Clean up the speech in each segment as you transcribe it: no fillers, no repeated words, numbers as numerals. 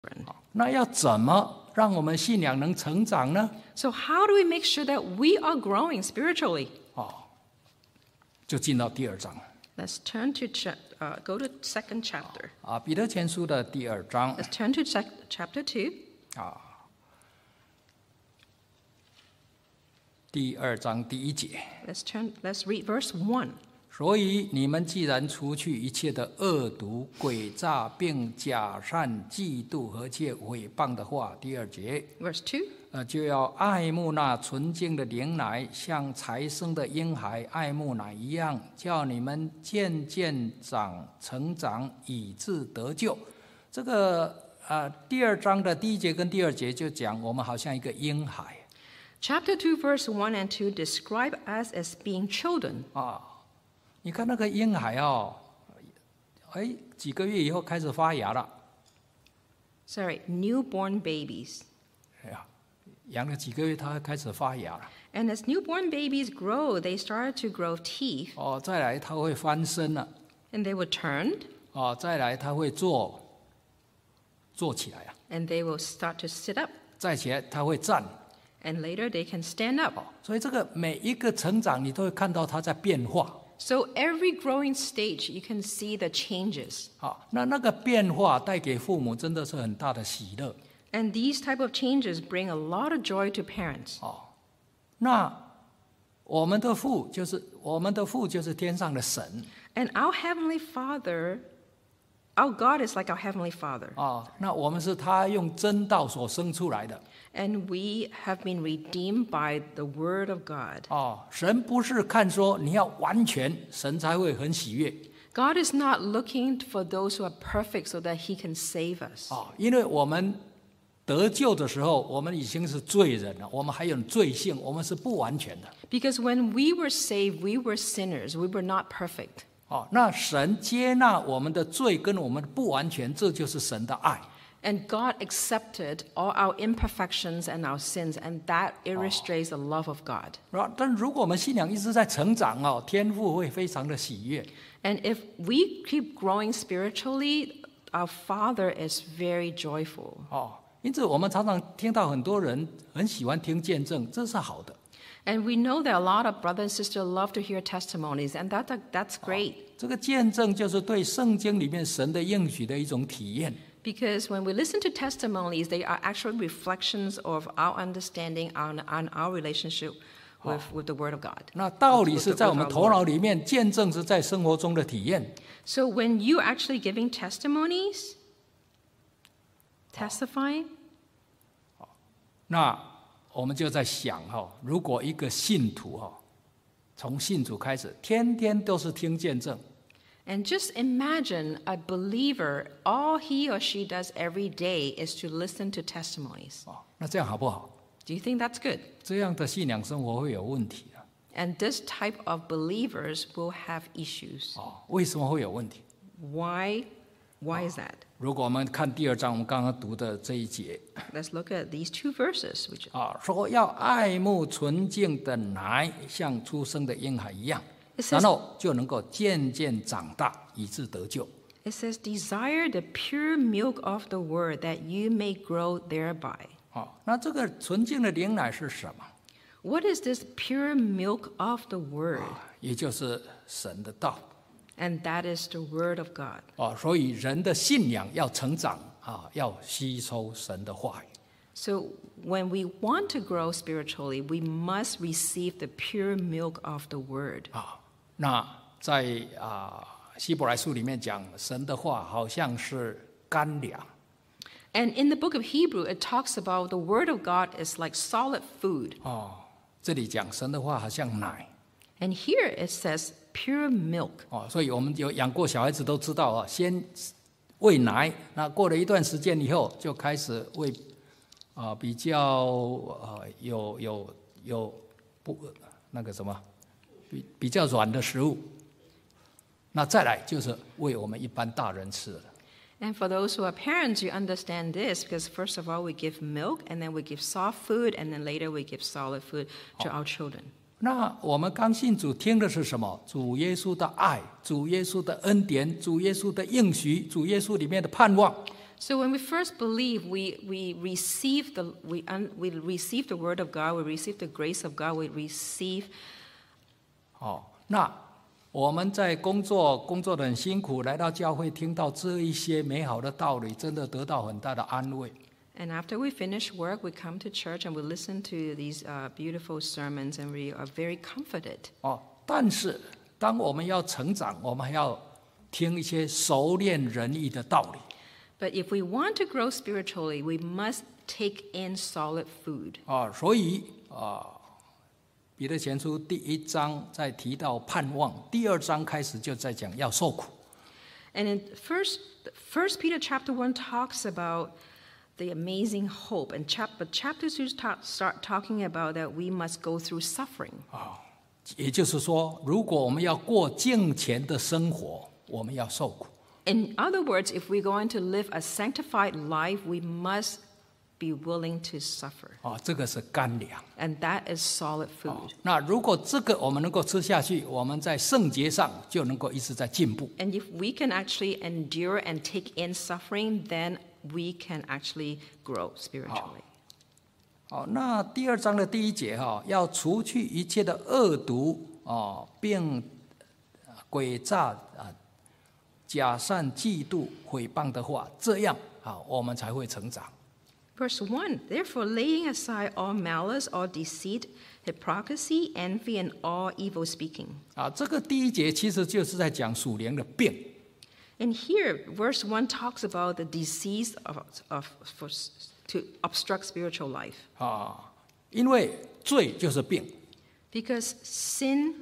那要怎么让我们信仰能成长呢？ So how do we make sure that we are growing spiritually? 就进到第2章。 Let's turn to go to second chapter. 彼得前书的第2章。 Let's turn to chapter 2. 第2章第1节。 Let's read verse 1. 所以你们既然除去一切的恶毒、诡诈，并假善、嫉妒和切毁谤的话，第2节。 Verse 2. 就要爱慕那纯净的灵奶，像才生的婴孩爱慕奶一样，叫你们渐渐成长，以致得救。这个第2章的第1节跟第2节就讲我们好像一个婴孩。 Chapter 2, verse 1 and 2 describe us as being children. 你看那个婴孩几个月以后开始发芽了。 Sorry, newborn babies. 养了几个月，它开始发芽了。 And as newborn babies grow, they start to grow teeth. 再来它会翻身了。 And they will turn. 再来它会坐起来啊。 And they will start to sit up. 再起来它会站。 And later they can stand up. 所以这个每一个成长，你都会看到它在变化。 So every growing stage, you can see the changes. 那个变化带给父母真的是很大的喜乐。 And these type of changes bring a lot of joy to parents. 那我们的父就是天上的神。 And our heavenly Father, our God is like our heavenly Father. 那我们是他用真道所生出来的。 And we have been redeemed by the word of God. 神不是看说你要完全，神才会很喜悦。 God is not looking for those who are perfect so that He can save us. 因为我们得救的时候，我们已经是罪人了，我们还有罪性，我们是不完全的。 Because when we were saved, we were sinners. We were not perfect. 那神接纳我们的罪跟我们的不完全，这就是神的爱。 And God accepted all our imperfections and our sins, and that illustrates the love of God. 但如果我们信仰一直在成长，天父会非常的喜悦。 And if we keep growing spiritually, our Father is very joyful. 因此我们常常听到很多人很喜欢听见证，这是好的。 And we know that a lot of brothers and sisters love to hear testimonies, and that's great. 这个见证就是对圣经里面神的应许的一种体验。 Because when we listen to testimonies, they are actually reflections of our understanding on our relationship with the Word of God. 那道理是在我们头脑里面，见证是在生活中的体验。 So when you actually giving testimonies, testifying, 那我们就在想如果一个信徒从信主开始，天天都是听见证。 And just imagine a believer, all he or she does every day is to listen to testimonies. 那这样好不好？ Do you think that's good? 这样的信仰生活会有问题的。 And this type of believers will have issues. 为什么会有问题？ Why is that? 如果我们看第2章，我们刚刚读的这一节， Let's look at these two verses. 说要爱慕纯净的奶，像出生的婴孩一样。 It 然 says, 后就能够渐渐长大，以致得救。 it says, desire the pure milk of the word that you may grow thereby. 那这个纯净的灵奶是什么？ What is this pure milk of the word? 也就是神的道。 And that is the word of God. 所以人的信仰要成长要吸收神的话语。 So when we want to grow spiritually, we must receive the pure milk of the word. 那在希伯来书里面讲，神的话好像是干粮。 And in the book of Hebrew, it talks about the word of God is like solid food. 这里讲神的话好像奶。 And here it says pure milk. 所以我们有养过小孩子都知道先喂奶，那过了一段时间以后，就开始喂比较有不那个什么比较软的食物。那再来就是喂我们一般大人吃的。 And for those who are parents, you understand this because first of all, we give milk, and then we give soft food, and then later we give solid food to our children. 那我们刚信主听的是什么？主耶稣的爱，主耶稣的恩典，主耶稣的应许，主耶稣里面的盼望。 So when we first believe, we receive we receive the word of God, we receive the grace of God, we receive. 那我们在工作得很辛苦，来到教会听到这一些美好的道理，真的得到很大的安慰。 And after we finish work, we come to church and we listen to these beautiful sermons, and we are very comforted. 但是当我们要成长，我们还要听一些熟练仁义的道理。 But if we want to grow spiritually, we must take in solid food. 所以彼得前书第1章在提到盼望，第2章开始就在讲要受苦。 And in First Peter chapter 1 talks about the amazing hope, and chapter 2 start talking about that we must go through suffering. 也就是说，如果我们要过敬虔的生活，我们要受苦。 In other words, if we're going to live a sanctified life, we must be willing to suffer. 这个是干粮。 And that is solid food. 那如果这个我们能够吃下去，我们在圣洁上就能够一直在进步。 And if we can actually endure and take in suffering, then we can actually grow spiritually. 那第2章的第1节要除去一切的恶毒并诡诈假善嫉妒毁谤的话，这样我们才会成长。 Verse 1, therefore laying aside all malice, all deceit, hypocrisy, envy, and all evil speaking. 这个第1节其实就是在讲属灵的病。 And here, verse 1 talks about the disease to obstruct spiritual life. 因为罪就是病。 Because sin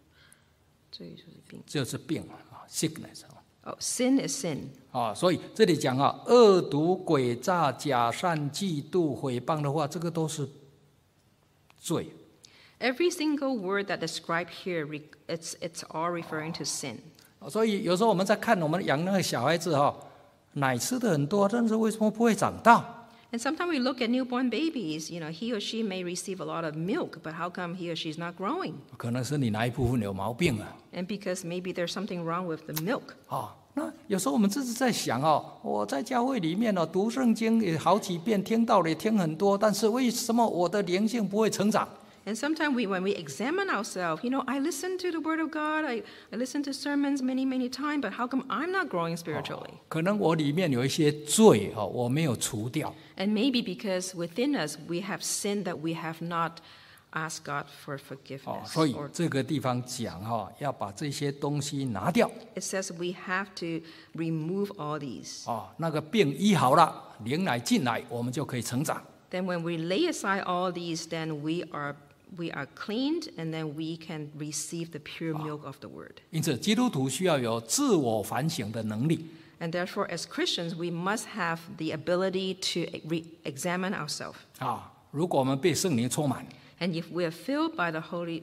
就是病，sickness。 sin is sin. 所以这里讲恶毒、诡诈、假善、嫉妒、毁谤的话，这个都是罪。 Every single word that described here, it's all referring to sin. 所以有时候我们在看我们养那个小孩子奶吃的很多，但是为什么不会长大？ And sometimes we look at newborn babies, he or she may receive a lot of milk, but how come he or she is not growing? 可能是你哪一部分有毛病啊？ And because maybe there's something wrong with the milk. 那有时候我们自己在想我在教会里面读圣经也好几遍，听道理也听很多，但是为什么我的灵性不会成长？ And sometimes when we examine ourselves, I listen to the Word of God, I listen to sermons many times, but how come I'm not growing spiritually? 可能我里面有一些罪我没有除掉。 And maybe because within us we have sin that we have not asked God for forgiveness. 所以这个地方讲要把这些东西拿掉。 It says we have to remove all these. 那个病医好了，灵奶进来，我们就可以成长。 Then when we lay aside all these, then we are cleaned, and then we can receive the pure milk of the Word. 因此，基督徒需要有自我反省的能力。 And therefore, as Christians, we must have the ability to examine ourselves. 如果我们被圣灵充满， And if we are filled by the Holy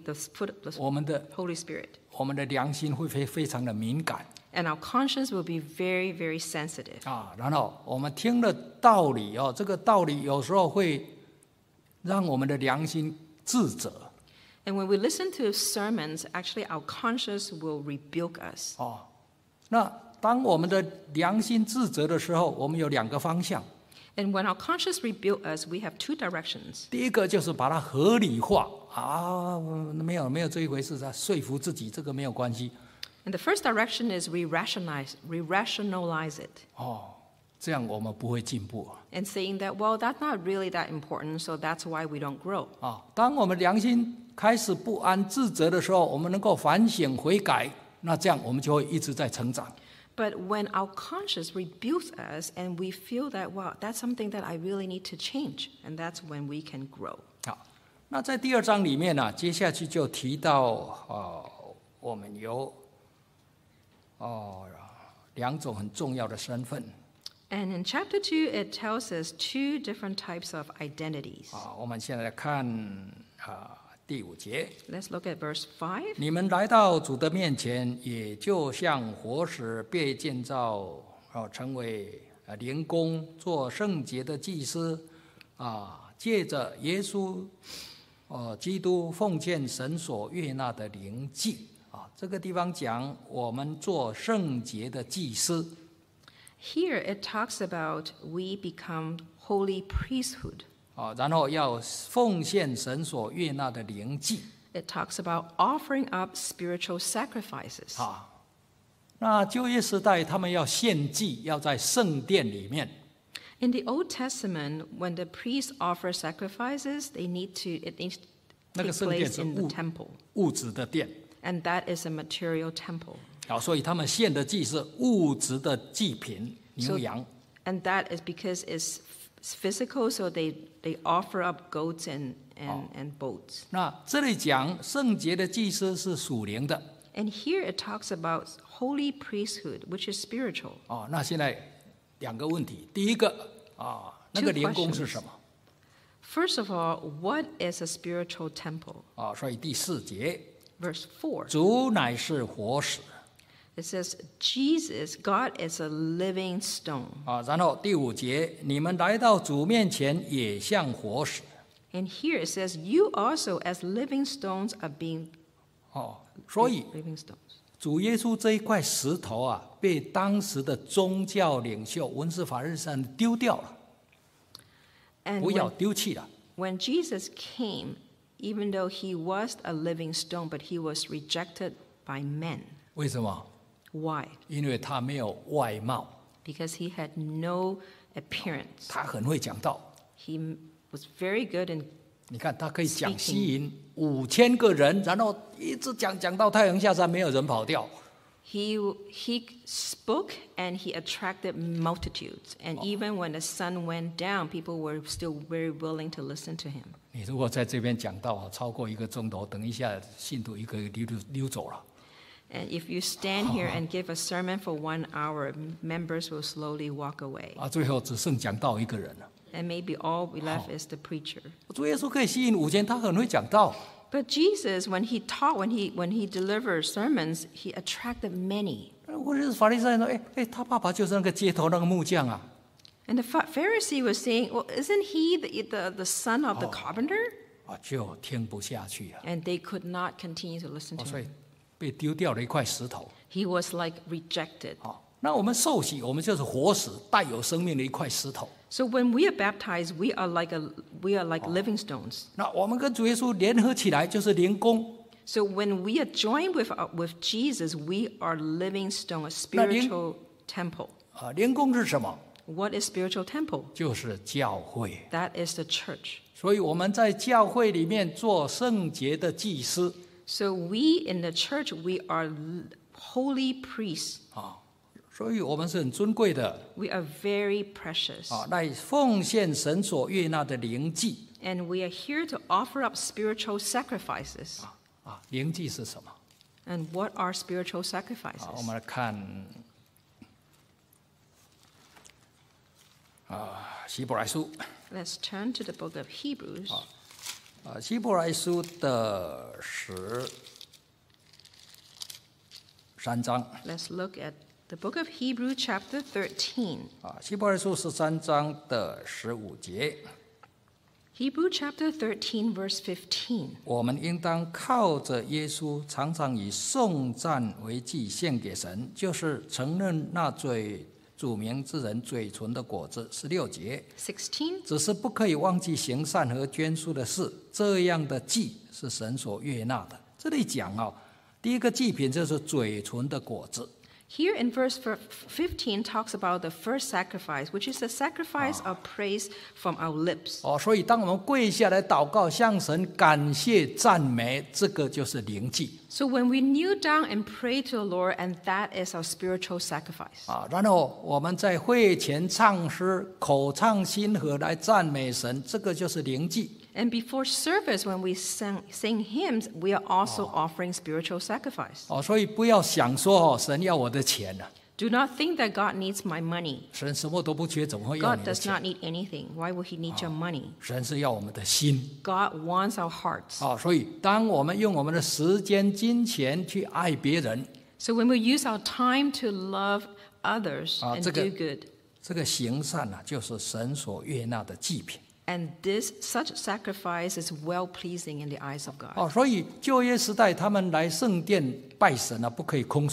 Spirit, 我们的良心会非常的敏感。 and our conscience will be very, very sensitive. 然后我们听了道理这个道理有时候会让我们的良心自责。 And when we listen to sermons, actually our conscience will rebuke us. 那当我们的良心自责的时候，我们有2个方向。 And when our conscience rebuke us, we have 2 directions. 第一个就是把它合理化没有这一回事，说服自己这个没有关系。 And the first direction is we rationalize it. 这样我们不会进步。 And saying that, well, that's not really that important, so that's why we don't grow. 当我们良心开始不安、自责的时候，我们能够反省悔改，那这样我们就会一直在成长。 But when our conscience rebukes us and we feel that, wow, that's something that I really need to change, and that's when we can grow. 那在第2章里面接下去就提到我们有2种很重要的身份。 And in chapter 2, it tells us 2 different types of identities. 我们现在来看第5节。 Let's look at verse 5. 你们来到主的面前，也就像活石被建造，成为灵宫，做圣洁的祭司，借着耶稣基督奉献神所悦纳的灵祭。这个地方讲我们做圣洁的祭司。 Here it talks about we become holy priesthood. 然后要奉献神所悦纳的灵祭。 It talks about offering up spiritual sacrifices. 那旧约时代他们要献祭，要在圣殿里面。 In the Old Testament, when the priests offer sacrifices, it needs to take place in the temple. 物质的殿。 And that is a material temple. 所以他们献的祭是物质的祭品，牛羊。 And that is because it's physical, so they offer up goats and boats. 那这里讲圣洁的祭司是属灵的。 And here it talks about holy priesthood, which is spiritual. 那现在两个问题，第一个那个灵宫是什么？ First of all, what is a spiritual temple? 所以第4节 Verse 4. 主乃是活石。 It says, Jesus, God is a living stone. 然后第5节，你们来到主面前也像活石。 And here it says, you also as living stones are being 所以 living stones. 主耶稣这一块石头被当时的宗教领袖文士法利赛人丢掉了， And 不要丢弃了。 when Jesus came, even though he was a living stone, but he was rejected by men. 为什么？ Why? 因为他没有外貌， Because he had no appearance. 他很会讲道。 He was very good in 你看，他可以讲吸引5000个人，然后一直讲到太阳下山，没有人跑掉。 He spoke and he attracted multitudes. And even when the sun went down, people were still very willing to listen to him. 你如果在这边讲道超过1个钟头，等一下信徒一个溜走了。 And if you stand here and give a sermon for 1 hour, members will slowly walk away. 最后只剩讲道1个人了。 And maybe all we left is the preacher. 主耶稣可以吸引5000，他很会讲道。 But Jesus, when he taught, when he delivered sermons, he attracted many. 我是法利赛人说，他爸爸就是那个街头那个木匠啊。 And the Pharisee was saying, well, isn't he the son of the carpenter? 就听不下去了。 And they could not continue to listen to 所以 him. 被丢掉了一块石头。 He was like rejected. 那我们受洗，我们就是活石，带有生命的一块石头。 So when we are baptized, we are like living stones. 那我们跟主耶稣联合起来，就是灵宫。 So when we are joined with Jesus, we are living stone, a spiritual temple. 灵宫是什么？ What is spiritual temple? 就是教会。 That is the church. 所以我们在教会里面做圣洁的祭司。 So we in the church, we are holy priests. 所以我们是很尊贵的。 We are very precious. 来奉献神所悦纳的灵祭。 And we are here to offer up spiritual sacrifices. 灵祭是什么？ And what are spiritual sacrifices? 我们来看希伯来书。 Let's turn to the book of Hebrews. 希伯来书的13章。 Let's look at the book of Hebrews, chapter 13. 希伯来书13章的15节。 Hebrews chapter 13, verse 15. 我们应当靠着耶稣，常常以颂赞为祭献给神，就是承认那最主名之人嘴唇的果子。16节。 16. 只是不可以忘记行善和捐书的事，这样的祭是神所悦纳的。这里讲第一个祭品就是嘴唇的果子。 Here in verse 15 talks about the first sacrifice, which is a sacrifice of praise from our lips. 所以当我们跪下来祷告，向神感谢赞美，这个就是灵祭。 So when we kneel down and pray to the Lord, and that is our spiritual sacrifice. 然后我们在会前唱诗，口唱心和来赞美神，这个就是灵祭。 And before service, when we sing hymns, we are also offering spiritual sacrifice. 所以不要想说神要我的钱了。 Do not think that God needs my money. 神什么都不缺，怎么会要 God 你的 does 钱？ not need anything. Why would he need your money? 神是要我们的心。 God wants our hearts. 所以当我们用我们的时间、金钱去爱别人， So when we use our time to love others and 这个 do good, 这个行善就是神所悦纳的祭品。 and such sacrifice is well pleasing in the eyes of God. 所以旧约时代他们来圣殿拜神不可以空手来。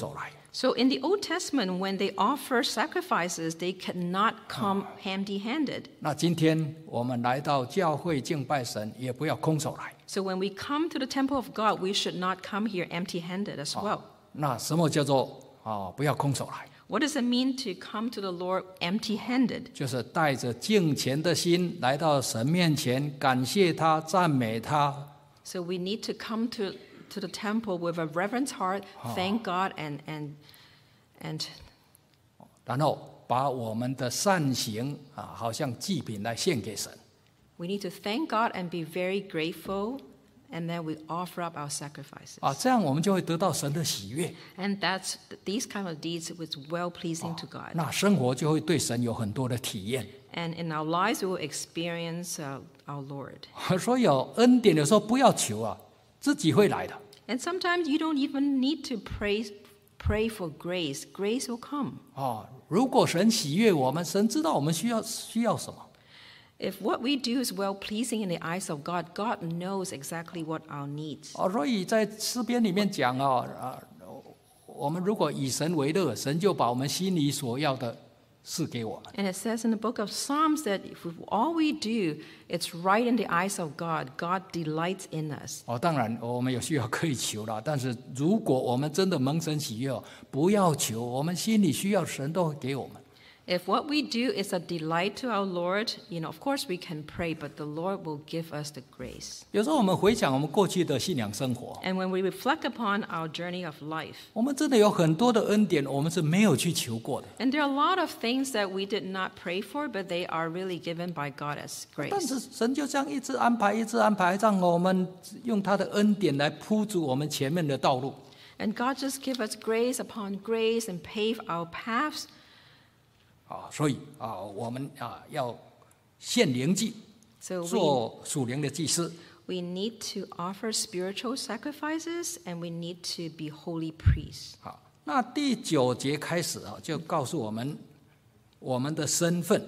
So in the Old Testament, when they offer sacrifices, they cannot come empty-handed. 那今天我们来到教会敬拜神，也不要空手来。 So when we come to the temple of God, we should not come here empty-handed as well. 那什么叫做不要空手来？ What does it mean to come to the Lord empty-handed? 就是带着敬虔的心来到神面前，感谢他，赞美他。 So we need to come to the temple with a reverent heart, thank God, and 然后把我们的善行好像祭品来献给神。 we need to thank God and be very grateful, and then we offer up our sacrifices. 这样我们就会得到神的喜悦。 And these kind of deeds was well-pleasing to God. 那生活就会对神有很多的体验。 And in our lives, we will experience our Lord. 所以有恩典的时候不要求自己会来的。 And sometimes you don't even need to pray for grace. Grace will come. 如果神喜悦我们，神知道我们需要什么。 If what we do is well-pleasing in the eyes of God, God knows exactly what our needs. 所以在诗篇里面讲我们如果以神为乐，神就把我们心里所要的赐给我们。 And it says in the book of Psalms that if all we do, it's right in the eyes of God. God delights in us. 当然我们有需要可以求啦，但是如果我们真的蒙神喜悦，不要求，我们心里需要神都会给我们。 If what we do is a delight to our Lord, of course we can pray, but the Lord will give us the grace. 有时候我们回想我们过去的信仰生活， And when we reflect upon our journey of life, 我们真的有很多的恩典，我们是没有去求过的。 and there are a lot of things that we did not pray for, but they are really given by God as 但是 grace. 神就这样一直安排，一直安排，让我们用他的恩典来铺筑我们前面的道路。 And God just give us grace upon grace and pave our paths. 所以我们要献灵祭， So 做属灵的祭司。 we need to offer spiritual sacrifices, and we need to be holy priests. 那第9节开始就告诉我们我们的身份。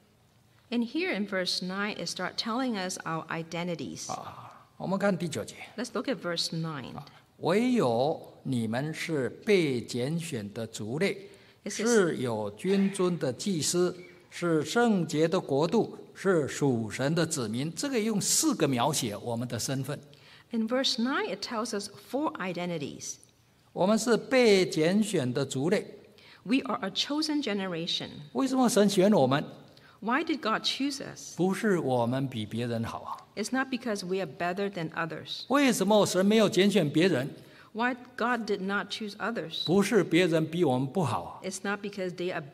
And here in verse 9, it starts telling us our identities. 我们看第9节， Let's look at verse 9. 唯有你们是被拣选的族类， It 是有君尊的祭司，是圣洁的国度，是属神的子民。这个用4个描写我们的身份。 In verse 9, it tells us 4 identities. 我们是被拣选的族类。 We are a chosen generation. 为什么神选我们？ Why did God choose us? 不是我们比别人好 It's not because we are better than others. 为什么神没有拣选别人？ Why God did not choose others? 不是别人比我们不好 It's not because they are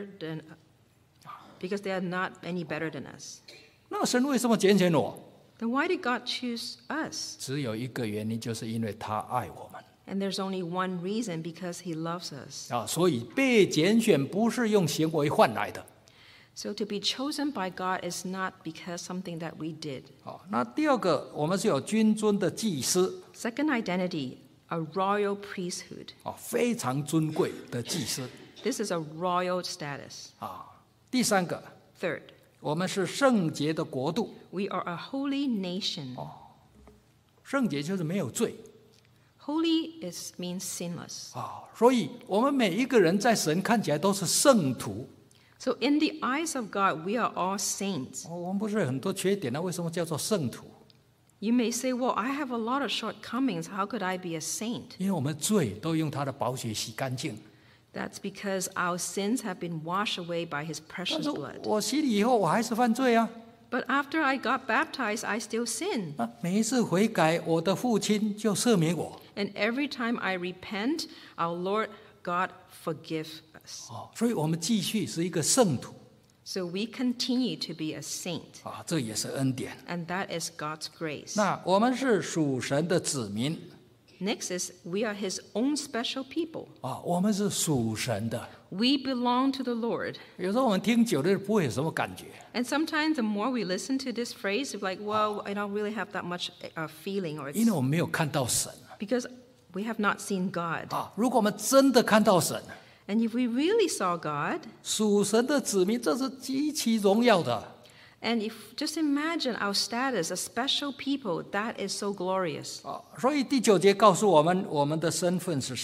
not any better than us. 那神为什么拣选我？ Then why did God choose us? 只有一个原因，就是因为他爱我们 And there's only one reason, because He loves us. 所以被拣选不是用行为换来的。 So to be chosen by God is not because something that we did. 那第2个，我们是有君尊的祭司 Second identity, a royal priesthood. 非常尊贵的祭司 This is a royal status. 第3个， Third, 我们是圣洁的国度。 we are a holy nation. 圣洁就是没有罪 Holy means sinless. 所以我们每一个人在神看起来都是圣徒。 So in the eyes of God, we are all saints. 我们不是有很多缺点，那为什么叫做圣徒？ You may say, well, I have a lot of shortcomings. How could I be a saint? 因为我们罪都用他的宝血洗干净。 That's because our sins have been washed away by His 但 precious 是 blood. 我洗礼以后，我还是犯罪啊！ But after I got baptized, I still sin. 每一次悔改，我的父亲就赦免我。 And every time I repent, our Lord God forgive us. 所以我们继续是一个圣徒 So we continue to be a saint. 这也是恩典。 And that is God's grace. 那我们是属神的子民 Next is, we are His own special people. 我们是属神的。 We belong to the Lord. 有时候我们听久了不会有什么感觉， And sometimes the more we listen to this phrase, we're like, well, I don't really have that much feeling, or 因为我们没有看到神 because we have not seen God. 如果我们真的看到神， And if we really saw God, 属神的子民，这是极其荣耀的。 and if just imagine our status, a special people, that is so glorious. 所以第9节告诉我们，我们的身份是什么？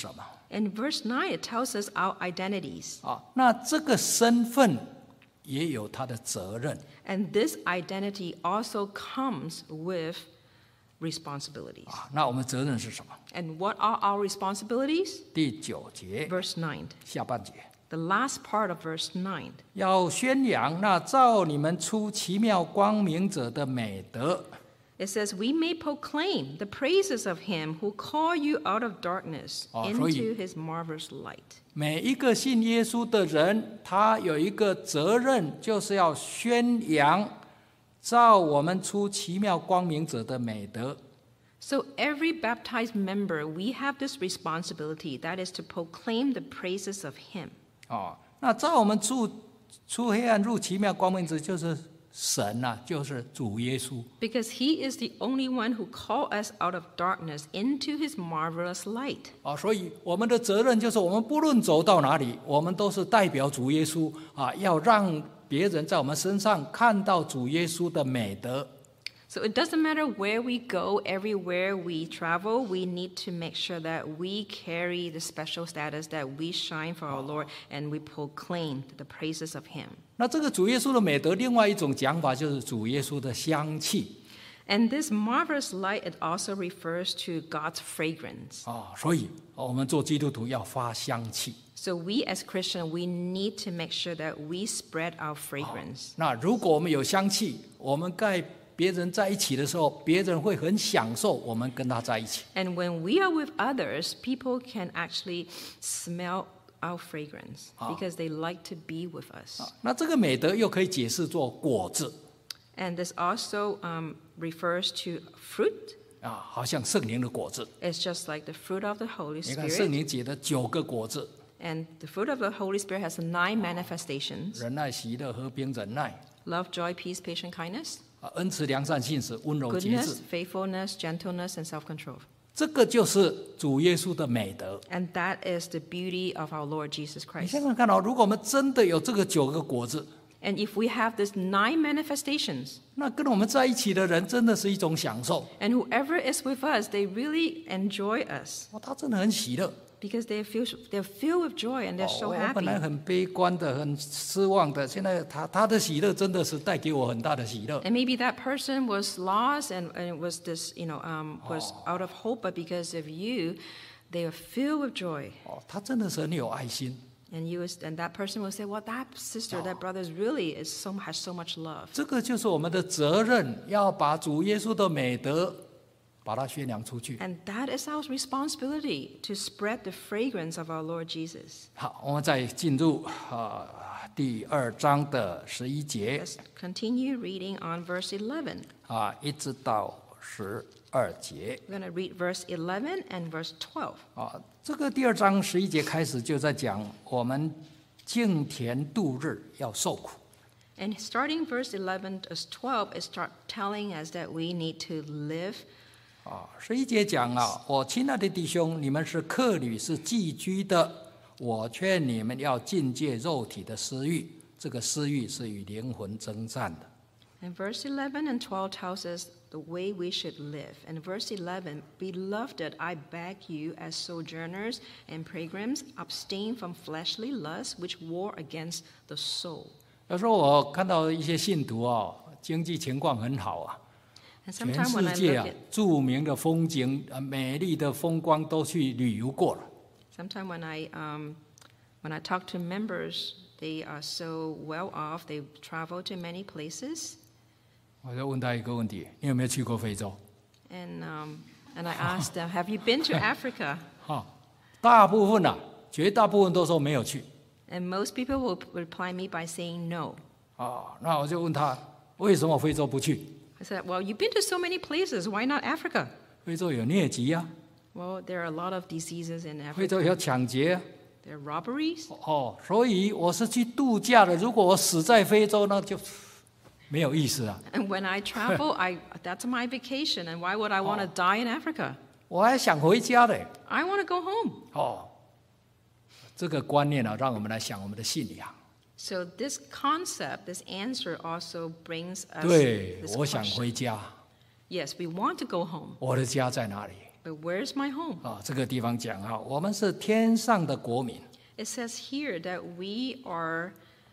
In verse 9, it tells us our identities. 那这个身份也有它的责任。 And this identity also comes with responsibilities. 那我们责任是什么？ And what are our responsibilities? 第9节 Verse 9, 下半节， the last part of verse 9. 要宣扬那照你们出奇妙光明者的美德。 It says, we may proclaim the praises of him who called you out of darkness 所以 into his marvelous light. 每一个信耶稣的人，他有一个责任，就是要宣扬照我们出奇妙光明者的美德。 So every baptized member, we have this responsibility, that is to proclaim the praises of him. 那照我们出黑暗入奇妙光明者，就是神啊，就是主耶稣。 Because he is the only one who called us out of darkness into his marvelous light. 所以我们的责任就是，我们不论走到哪里，我们都是代表主耶稣要让别人在我们身上看到主耶稣的美德。 So it doesn't matter where we go, everywhere we travel, we need to make sure that we carry the special status, that we shine for our Lord, and we proclaim the praises of him. 那这个主耶稣的美德，另外一种讲法就是主耶稣的香气。 And this marvelous light, it also refers to God's fragrance. 所以我们做基督徒要发香气。 So we as Christians, we need to make sure that we spread our fragrance. 那如果我们有香气，我们跟别人在一起的时候，别人会很享受我们跟他在一起。 And when we are with others, people can actually smell our fragrance because they like to be with us. 那这个美德又可以解释作果子。 And this also refers to fruit. 好像圣灵的果子。 It's just like the fruit of the Holy 你看圣 Spirit. 灵解的9个果子： And the fruit of the Holy Spirit has 9 manifestations: 仁爱、喜乐、和平、忍耐， love, joy, peace, patience, kindness, 恩慈、良善、信实、温柔、节 goodness, 制。 faithfulness, gentleness, and self-control. 这个就是主耶稣的美德。 And that is the beauty of our Lord Jesus 你 Christ. 想想看如果我们真的有这个9个果子， And if we have these 9 manifestations, 那跟我们在一起的人真的是一种享受。 and whoever is with us, they really enjoy us 他真的很喜乐。 because they're filled with joy and they're so 我本来 happy. 很悲观的、很失望的，现在他的喜乐真的是带给我很大的喜乐。 And maybe that person was lost and it was this, was out of hope, but because of you, they are filled with joy. 他真的是很有爱心。 And that person will say, well, that sister, that brother really has so much love. 这个就是我们的责任，要把主耶稣的美德把它宣扬出去。 And that is our responsibility to spread the fragrance of our Lord Jesus. 好，我们再进入第2章的11节 Let's continue reading on verse 11. 一直到12节 We're going to read verse 11 and verse 12. 这个第2章11节开始就在讲我们敬田度日要受苦。 And starting verse 11 to 12, it starts telling us that we need to live. 11节讲我亲爱的弟兄，你们是客旅，是寄居的，我劝你们要禁戒肉体的私欲，这个私欲是与灵魂征战的。 And verse 11 and 12 tells us the way we should live. And verse 11, Beloved, I beg you as sojourners and pilgrims, abstain from fleshly lusts which war against the soul. 有时候我看到一些信徒经济情况很好 And 全 sometimes when 世 I 界 look at 著名的风景、美丽的风光都去旅游过了。 sometimes when I talk to members, they are so well off, they travel to many places. 我就问他一个问题：你有没有去过非洲？ And I asked them, have you been to Africa? 大部分绝大部分都说没有去。 And most people will reply me by saying no. 那我就问他为什么非洲不去？ I said, well, you've been to so many places. Why not Africa? 非洲有疟疾 Well, there are a lot of diseases in 非洲 Africa. 有抢劫 There are robberies. 所以我是去度假的。如果我死在非洲，那就没有意思啊。 And when I travel, that's my vacation. And why would I want to die in Africa? 我还想回家的。 I want to go home. 这个观念让我们来想我们的信仰。 So this concept, this answer also brings us 对， this 我想 question. 回家。 Yes, we want to go home. 我的家在哪里？ But where's my home? 这个地方讲我们是天上的国民。 It says here that we are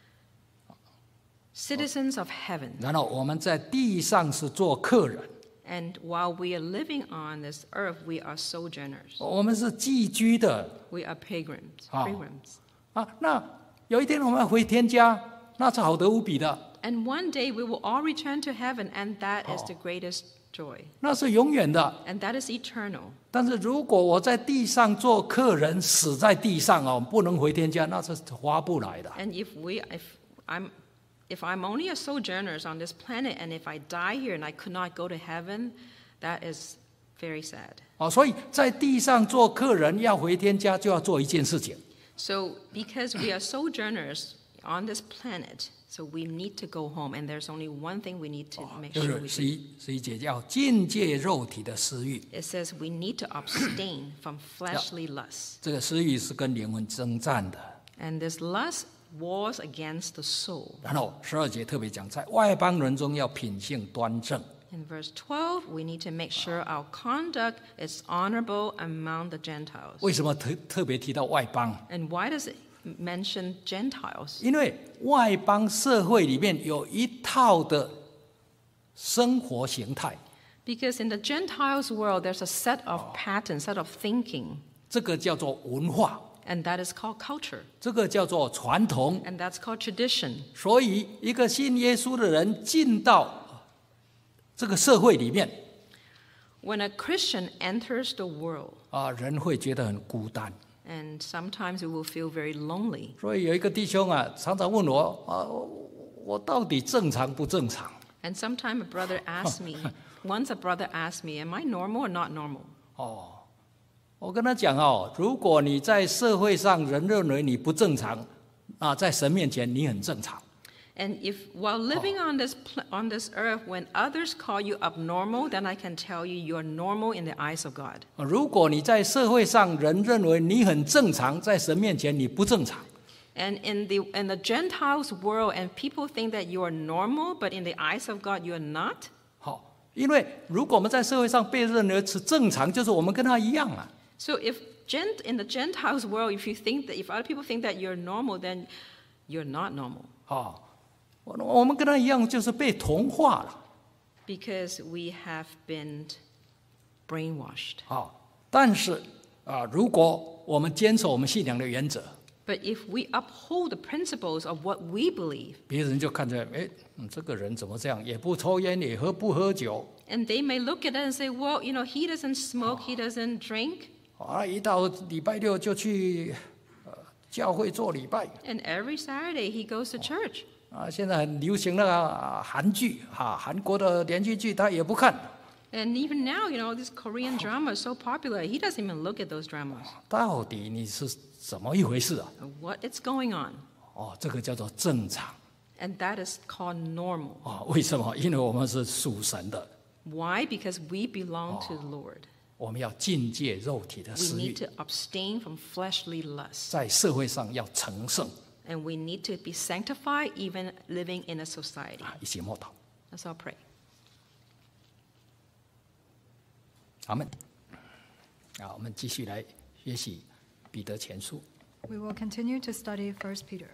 citizens of heaven. 然后我们在地上是做客人， And while we are living on this earth, we are sojourners. 我们是寄居的 We are pilgrims. Oh. Pilgrims. 那有一天我们要回天家，那是好得无比的， And one day we will all return to heaven, and that is the greatest joy. 那是永远的。 And that is eternal. 但是如果我在地上做客人，死在地上不能回天家，那是划不来的。 And if I'm only a sojourner on this planet, and if I die here and I could not go to heaven, that is very sad. 所以在地上做客人要回天家，就要做一件事情。 So because we are sojourners on this planet, so we need to go home, and there's only one thing we need to make 就 sure 是 we do. 11节叫禁戒肉体的私欲， It says we need to abstain from fleshly lusts. 这个私欲是跟灵魂征战的。 And this lust wars against the soul. 然后12节特别讲，在外邦人中要品性端正。 In verse 12, we need to make sure our conduct is honorable among the Gentiles. 为什么特别提到外邦？ And why does it mention Gentiles? 因为外邦社会里面有一套的生活形态， Because in the Gentiles world, there's a set of patterns, set of thinking, 这个叫做文化， and that is called culture, 这个叫做传统。 and that's called tradition. 所以，一个信耶稣的人进到这个社会里面， When a Christian enters the world, 人会觉得很孤单。 and sometimes we will feel very lonely. 所以有一个弟兄常常问我我到底正常不正常？ And sometimes a brother asked me, once a brother asked me, am I normal or not normal? 我跟他讲如果你在社会上人认为你不正常，在神面前你很正常。 And if while living on this earth, when others call you abnormal, then I can tell you you're normal in the eyes of God. 如果你在社会上人认为你很正常，在神面前你不正常。 And in the Gentiles world, and people think that you are normal, but in the eyes of God, you are not. 因为如果我们在社会上被认为是正常，就是我们跟他一样了。 So if in the Gentiles world, if other people think that you're normal, then you're not normal. 我们跟他一样，就是被同化了。 Because we have been brainwashed. 但是如果我们坚守我们信仰的原则， But if we uphold the principles of what we believe, 别人就看着，这个人怎么这样，也不抽烟，也不喝酒， and they may look at it and say, well, he doesn't smoke, he doesn't drink, 一到礼拜六就去教会做礼拜。 and every Saturday he goes to church. 现在很流行的韩剧，韩国的连续剧他也不看。 And even now, this Korean drama is so popular, he doesn't even look at those dramas. 到底你是怎么一回事啊？ What is going on? 这个叫做正常。 And that is called normal. 为什么？因为我们是属神的， Why? Because we belong to the Lord. 我们要禁戒肉体的 We 私欲 need，to abstain from fleshly lusts. 在社会上要成圣。 And we need to be sanctified even living in a society. 一起默祷。 Let's all pray. 阿们。我们继续来学习彼得前书。 We will continue to study 1 Peter.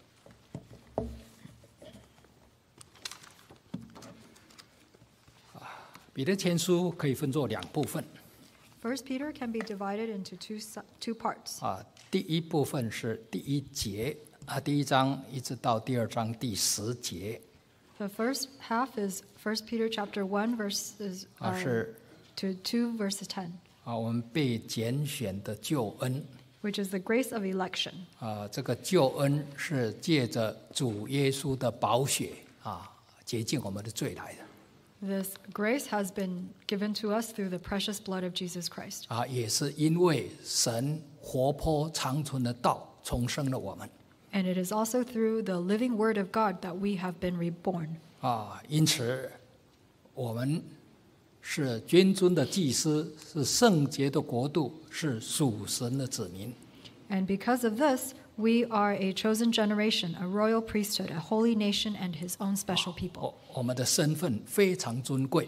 彼得前书可以分作2部分。 1 Peter can be divided into two parts. 第一部分是第1节第1章一直到第2章第10节。 The first half is 1 Peter chapter 1 verses 是 to 2 verses 10, 我们被拣选的救恩。 which is the grace of election. 这个救恩是借着主耶稣的宝血洁净我们的罪来的。 This grace has been given to us through the precious blood of Jesus Christ. 也是因为神活泼长存的道重生了我们。 And it is also through the living word of God that we have been reborn. 因此我们是君尊的祭司，是圣洁的国度，是属神的子民。 And because of this, we are a chosen generation, a royal priesthood, a holy nation, and his own special people. 我们的身份非常尊贵。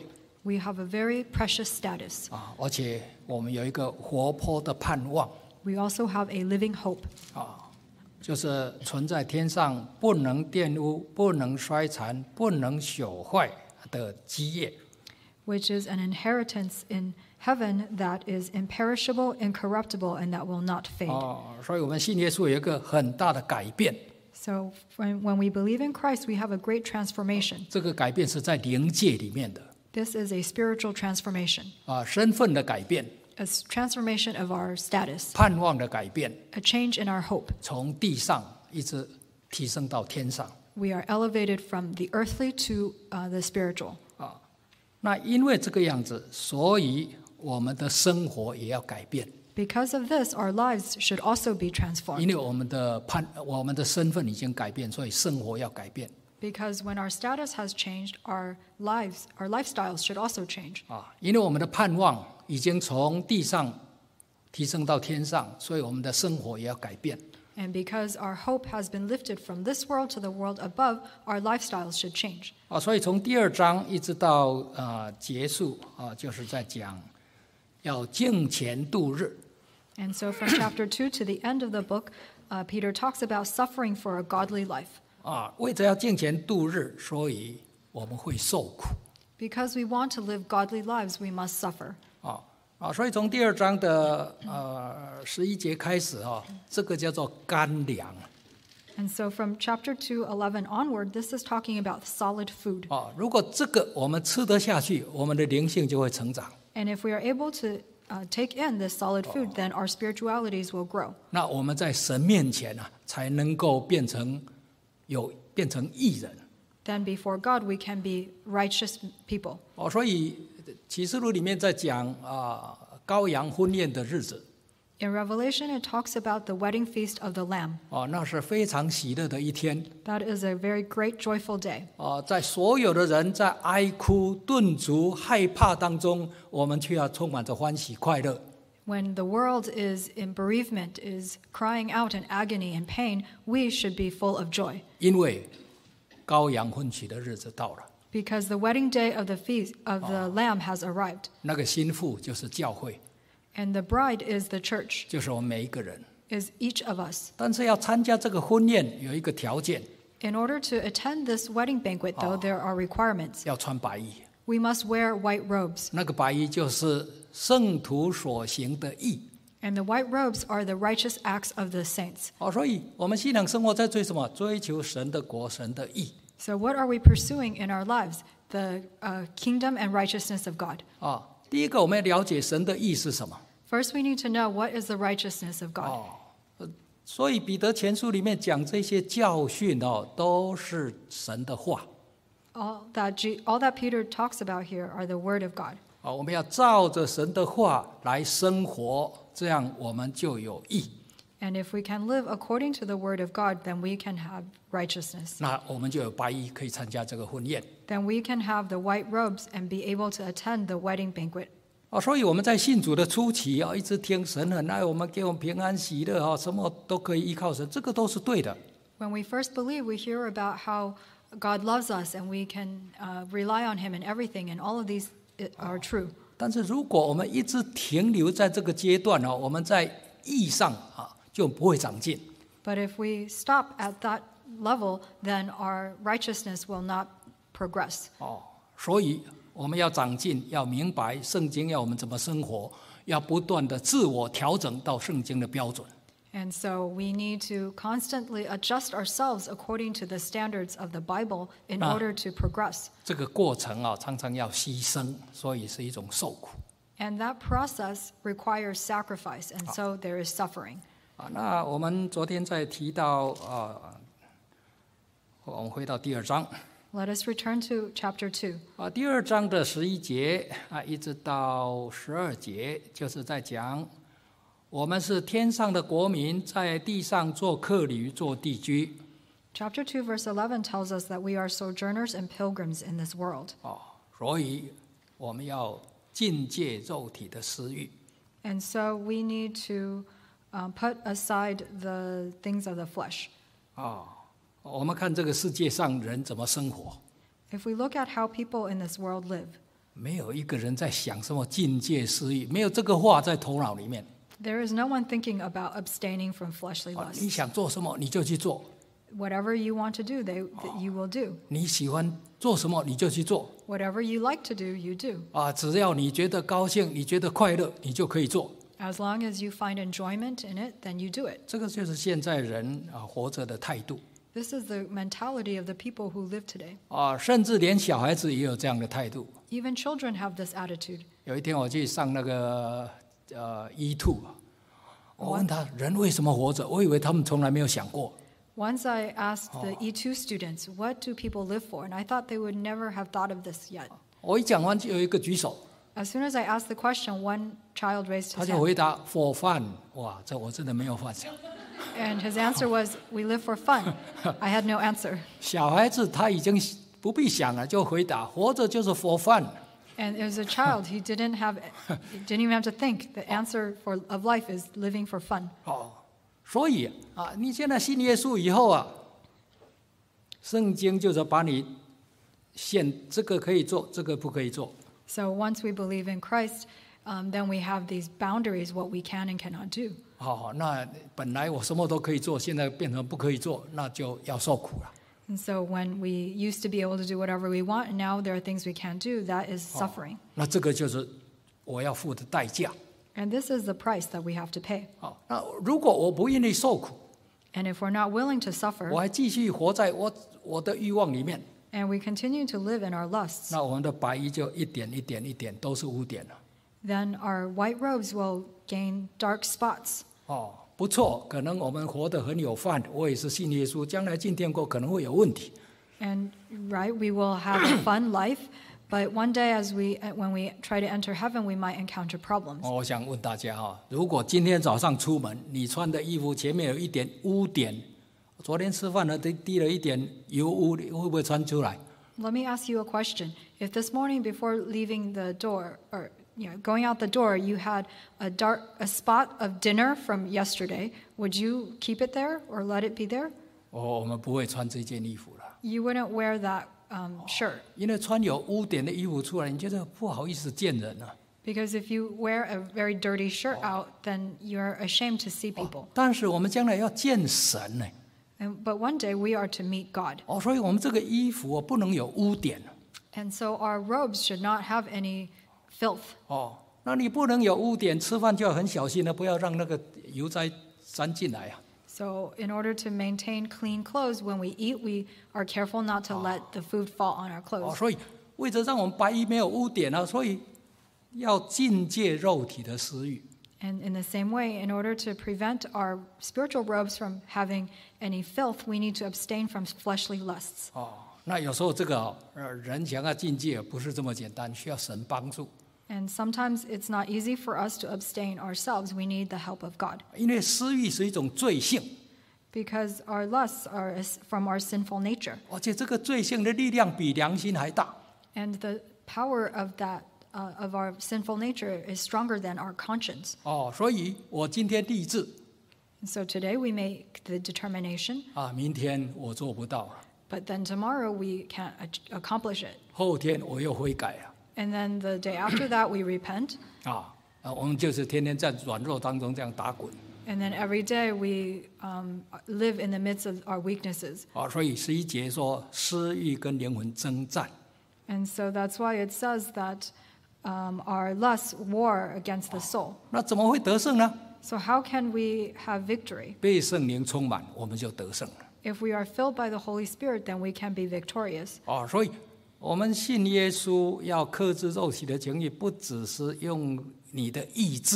We have a very precious status. 而且我们有一个活泼的盼望 We also have a living hope, 就是存在天上不能玷污、不能衰残、不能朽坏的基业。 which is an inheritance in heaven that is imperishable, incorruptible, and that will not fade. 所以我们信耶稣有一个很大的改变， So when we believe in Christ, we have a great transformation. 这个改变是在灵界里面的 This is a spiritual transformation, 身份的改变、 a transformation of our status, 盼望的改变， a change in our hope. 从地上一直提升到天上。 We are elevated from the earthly to the spiritual. 那因为这个样子，所以我们的生活也要改变， Because of this, our lives should also be 因 transformed. 为我们的身份已经改变，所以生活要改变 Because when our status has changed, our lifestyles should also change. 因为我们的盼望已经从地上提升到天上，所以我们的生活也要改变。 And because our hope has been lifted from this world to the world above, our lifestyles should change. 所以从第2章一直到结束就是在讲要敬虔度日。 And so from chapter 2 to the end of the book, Peter talks about suffering for a godly life. 为着要敬虔度日，所以我们会受苦。 Because we want to live godly lives, we must suffer. 所以从第2章的11节开始这个叫做干粮。 And so from chapter 2:11 onward, this is talking about solid food. 如果这个我们吃得下去，我们的灵性就会成长。 And if we are able to take in this solid food, then our spiritualities will grow. 那我们在神面前才能够变成义人。 Then before God, we can be righteous people. 所以启示录里面在讲羔羊婚宴的日子。 In Revelation, it talks about the wedding feast of the Lamb. 那是非常喜乐的一天。 That is a very great, joyful day. 在所有的人在哀哭、顿足、害怕当中，我们却要充满着欢喜快乐。 When the world is in bereavement, is crying out in agony and pain, we should be full of joy. 因为羔羊婚娶的日子到了， Because the wedding day of the feast of the Lamb has arrived. 那个新妇就是教会， And the bride is the church, 就是我们每一个人。 is each of us. 但是要参加这个婚宴有一个条件， In order to attend this wedding banquet, though, there are requirements. 要穿白衣。 We must wear white robes. 那个白衣就是圣徒所行的义。 And the white robes are the righteous acts of the saints. 所以我们信仰生活在追什么？追求神的国、神的义。 So what are we pursuing in our lives? The kingdom and righteousness of God. 第一个，我们要了解神的义是什么。 First, we need to know what is the righteousness of God. 所以彼得前书里面讲这些教训都是神的话。 All that Peter talks about here are the word of God. 我们要照着神的话来生活，这样我们就有义。 And if we can live according to the word of God, then we can have righteousness. 那我们就有白衣可以参加这个婚宴。 Then we can have the white robes and be able to attend the wedding banquet. 所以我们在信主的初期一直听神很爱我们，给我们平安喜乐什么都可以依靠神，这个都是对的。 When we first believe, we hear about how God loves us and we can rely on Him in everything, and all of these are true. 但是如果我们一直停留在这个阶段我们在义上就不会长进。 But if we stop at that level, then our righteousness will not progress. 所以我们要长进，要明白圣经要我们怎么生活，要不断的自我调整到圣经的标准。 And so we need to constantly adjust ourselves according to the standards of the Bible in order to progress. 这个过程常常要牺牲，所以是一种受苦。 And that process requires sacrifice, and so there is suffering. 那我们昨天在提到我们回到第2章。 Let us return to chapter 2. 第2章的11节一直到12节，就是在讲我们是天上的国民，在地上做客旅、做地居。 Chapter 2, verse 11 tells us that we are sojourners and pilgrims in this world. 所以我们要禁戒肉体的私欲。 And so we need to put aside the things of the flesh. 我们看这个世界上人怎么生活。 If we look at how people in this world live, 没有一个人在想什么境界私欲，没有这个话在头脑里面。 There is no one thinking about abstaining from fleshly 你 lusts. 想做什么你就去做， Whatever you want to do, you will do. 你喜欢做什么你就去做 Whatever you like to do, you do. 只要你觉得高兴，你觉得快乐，你就可以做。 As long as you find enjoyment in it, then you do it. 这个就是现在人活着的态度 This is the mentality of the people who live today. 甚至连小孩子也有这样的态度。 Even children have this attitude. 有一天我去上那个E2，我问他人为什么活着，我以为他们从来没有想过。 Once I asked the E2 students, what do people live for? And I thought they would never have thought of this yet. 我一讲完就有一个举手， As soon as I asked the question, one child raised 他 his 就 hand. 回答 for fun。哇，这我真的没有饭想。 And his answer was, we live for fun. I had no answer. 小孩子他已经不必想了，就回答活着就是 for fun。 And as a child, he didn't even have to think. The answer of life is living for fun. 所以你现在信耶稣以后圣经就是把你这个可以做，这个不可以做。 So once we believe in Christ, then we have these boundaries, what we can and cannot do. 那本来我什么都可以做，现在变成不可以做，那就要受苦了。 And so when we used to be able to do whatever we want, and now there are things we can't do, that is suffering. 那这个就是我要付的代价。 And this is the price that we have to pay. 那如果我不愿意受苦， And if we're not willing to 我 suffer, 还继续活在我的欲望里面， and we continue to live in our lusts, 那我们的白衣就一点一点一点都是污点了。 then our white robes will gain dark spots. 不错，可能我们活得很有饭，我也是信耶稣，将来进天国可能会有问题。 And right, we will have a fun life, but one day when we try to enter heaven, we might encounter problems. 我想问大家如果今天早上出门，你穿的衣服前面有一点污点，昨天吃饭呢滴了一点油污，你会不会穿出来？ Let me ask you a question. If this morning before leaving the door, or going out the door, you had a spot of dinner from yesterday, would you keep it there or let it be there? 我们不会穿这件衣服了， You wouldn't wear that shirt. 因为穿有污点的衣服出来，你觉得不好意思见人啊。 Because if you wear a very dirty shirt out, then you're ashamed to see people. 但是我们将来要见神呢， But one day we are to meet God. 所以我们这个衣服不能有污点。 And so our robes should not have any filth. 那你不能有污点，吃饭就要很小心了，不要让那个油灾沾进来啊。 So in order to maintain clean clothes, when we eat, we are careful not to let the food fall on our clothes. 所以为着让我们白衣没有污点所以要禁戒肉体的私欲。 And in the same way, in order to prevent our spiritual robes from having any filth, we need to abstain from fleshly lusts. 那有时候这个人想要禁戒不是这么简单，需要神帮助。 And sometimes it's not easy for us to abstain ourselves. We need the help of God. 因为私欲是一种罪性， Because our lusts are from our sinful nature. 而且这个罪性的力量比良心还大。 And the power of of our sinful nature is stronger than our conscience. 所以我今天立志 And so today we make the determination, 明天我做不到， but then tomorrow we can't accomplish it. 后天我又悔改 And then the day after that we repent. 我们就是天天在软弱当中这样打滚。 And then every day we live in the midst of our weaknesses. 所以11节说私欲跟灵魂征战。 And so that's why it says that our lusts war against the soul. 那怎么会得胜呢？ So how can we have victory? 被圣灵充满，我们就得胜了。 If we are filled by the Holy Spirit, then we can be victorious. 所以我们信耶稣要克制肉体的情欲，不只是用你的意志，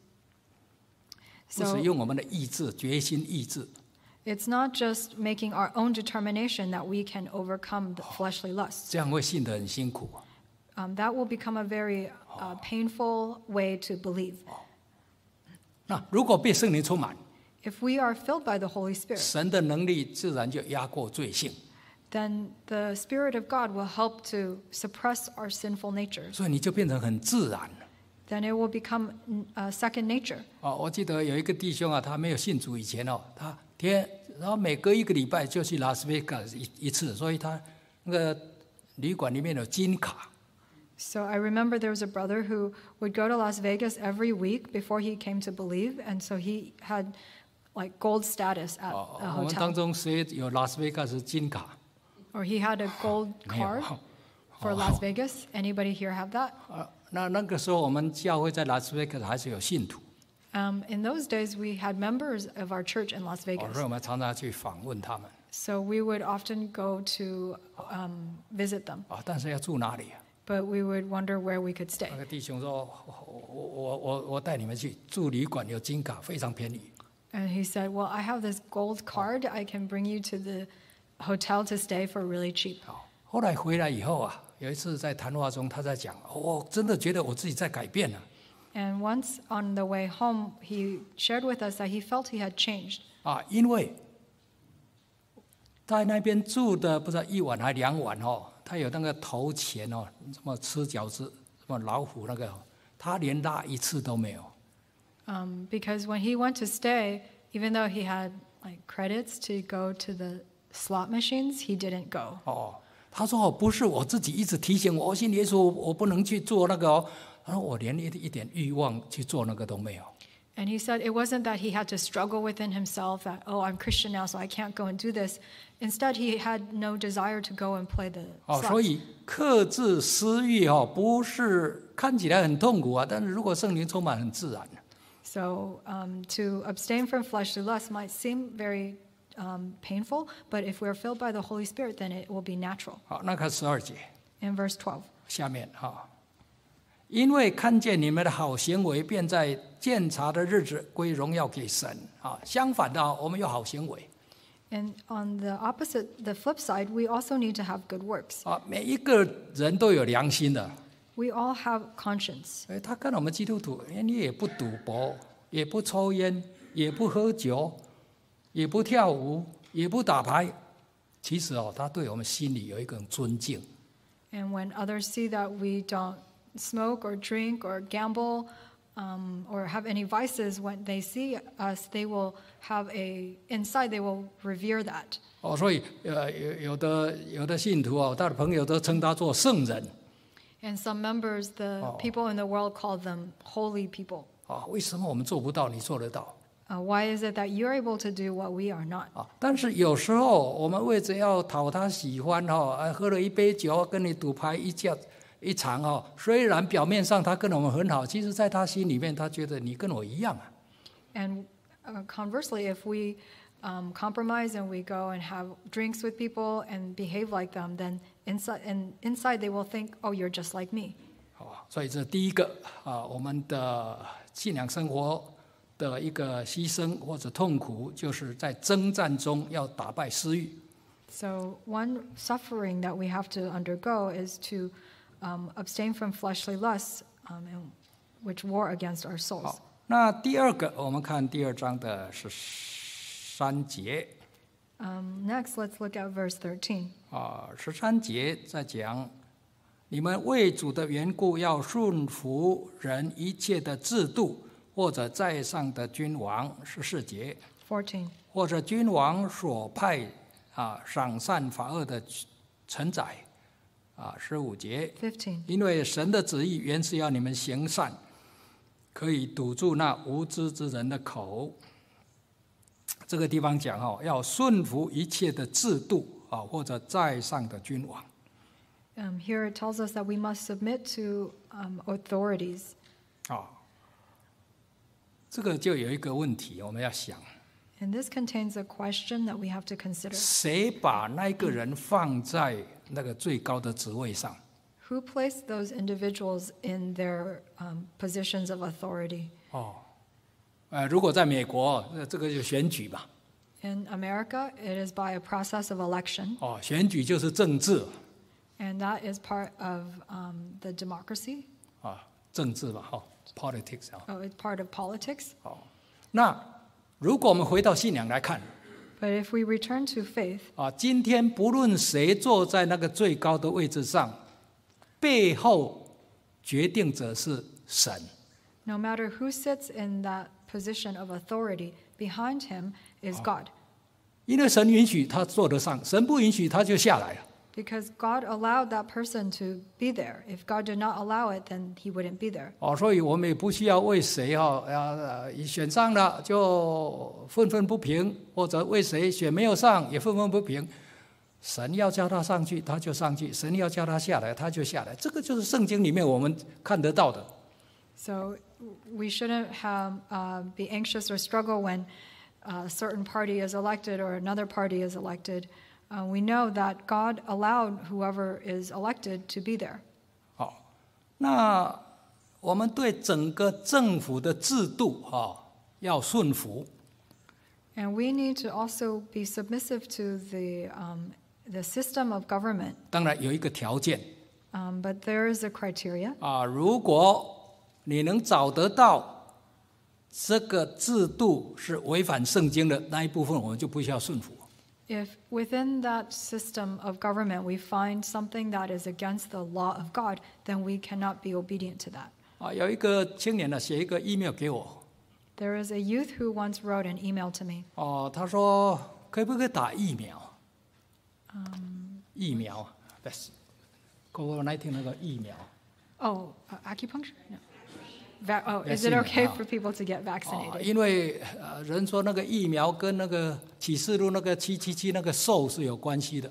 不 So 是用我们的意志、决心意志。 it's not just making our own determination that we can overcome the fleshly lusts. 这样会信得很辛苦。 That will become a very painful way to believe. 那如果被圣灵充满， If we are filled by the Holy Spirit, 神的能力自然就压过罪性， then the Spirit of God will help to suppress our sinful nature. 所以你就变成很自然。 Then it will become second nature. 我记得有一个弟兄他没有信主以前然后每隔1个礼拜就去拉斯维加斯一次，所以他那个旅馆里面有金卡。 So I remember there was a brother who would go to Las Vegas every week before he came to believe, and so he had like gold status at a 我们当 hotel. 中谁有拉斯维加斯金卡？ Or he had a gold 没有 card for Las Vegas. Anybody here have that? 那个时候我们教会在拉斯维加斯还是有信徒， In those days, we had members of our church in Las 所以 Vegas. 我们常常去访问他们 So we would often go to visit them, 但是要住哪里？ but we would wonder where we could stay. 那个弟兄说，我带你们去住旅馆，有金卡，非常便宜。 And he said, well, I have this gold card. I can bring you to the hotel to stay for really cheap. 后来回来以后有一次在谈话中，他在讲，我真的觉得我自己在改变了。 And once on the way home, he shared with us that he felt he had changed. 因为在那边住的不知道1晚还2晚他有那个头钱什么吃饺子，什么老虎那个，他连拉一次都没有。 Because when he went to stay, even though he had like credits to go to the slot machines, he didn't go. 他说不是我自己一直提醒我信耶稣，我不能去做那个他说我连一点欲望去做那个都没有。 And he said it wasn't that he had to struggle within himself that, oh, I'm Christian now, so I can't go and do this. Instead, he had no desire to go and play the 所 slots. 以克制私欲不是看起来很痛苦但是如果圣灵充满很自然。 So to abstain from fleshly lust might seem very painful, but if we're filled by the Holy Spirit, then it will be natural. 好，那看12节 In verse 12. 下面因为看见你们的好行为，便在鉴察的日子归荣耀给神。相反的我们有好行为。 And on the opposite, the flip side, we also need to have good works. 每一个人都有良心的。 We all have conscience. 他看我们基督徒，你也不赌博，也不抽烟，也不喝酒，也不跳舞，也不打牌。其实他对我们心里有一种尊敬。 And when others see that we don't smoke or drink or gamble or have any vices, when they see us, they will have inside they will revere that. 所以有的信徒他的朋友都称他做圣人。 And some members, the people in the world call them holy people. 为什么我们做不到，你做得到？ Why is it that you're able to do what we are not? 但是有时候我们为着要讨他喜欢喝了一杯酒，跟你赌牌一场虽然表面上他跟我们很好，其实在他心里面他觉得你跟我一样。 And conversely, if we compromise and we go and have drinks with people and behave like them, then inside they will think, oh, you're just like me. 所以这第一个我们的信仰生活的一个牺牲或者痛苦，就是在征战中要打败私欲。 So one suffering that we have to undergo is to abstain from fleshly lusts, which war against our souls. 那第二个，我们看第2章的13节。 Next, let's look at verse 13. 13节在讲，你们为主的缘故，要顺服人一切的制度，或者在上的君王，14节， 14. 或者君王所派赏善罚恶的臣宰，15节， 15. 因为神的旨意原是要你们行善，可以堵住那无知之人的口。这个地方讲要顺服一切的制度或者在上的君王。 Here it tells us that we must submit to authorities. 这个就有一个问题，我们要想， And this contains a question that we have to consider. 谁把那个人放在那个最高的职位上？ Who placed those individuals in their positions of authority? 如果在美国，这个就选举吧。 In America, it is by a process of election. 选举就是政治。 And that is part of the democracy. 政治吧，politics。 Oh, it's part of politics. 那如果我们回到信仰来看， But if we return to faith, 今天不论谁坐在那个最高的位置上，背后决定者是神。 no matter who sits in that position of authority, behind him is God. 因为神允许他坐得上，神不允许他就下来了。 Because God allowed that person to be there. If God did not allow it, then he wouldn't be there. 所以我们也不需要为谁选上了就愤愤不平，或者为谁选没有上也愤愤不平。神要叫他上去，他就上去；神要叫他下来，他就下来。这个就是圣经里面我们看得到的。 So we shouldn't be anxious or struggle when a certain party is elected or another party is elected. We know that God allowed whoever is elected to be there. 那我们对整个政府的制度要顺服。 And we need to also be submissive to the system of government. 当然有一个条件。 But there is a criteria. 如果你能找得到这个制度是违反圣经的那一部分，我们就不需要顺服。 If within that system of government we find something that is against the law of God, then we cannot be obedient to that. 有一个青年写一个 email 给我。 There is a youth who once wrote an email to me. 他说可不可以打疫苗？疫苗，COVID-19 那个疫苗。 Acupuncture? No. Is it okay for people to get vaccinated? 因为人说那个疫苗跟那个启示录那个777那个兽是有关系的。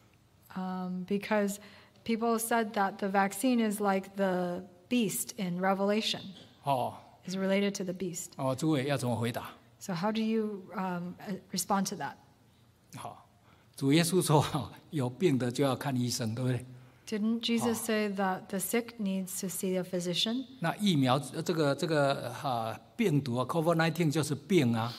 Because people said that the vaccine is like the beast in Revelation. Is related to the beast. 诸位要怎么回答？ So how do you respond to that? 主耶稣说有病的就要看医生，对不对？ Didn't Jesus say that the sick needs to see a physician? 那疫苗这个病毒COVID-19 就是病啊。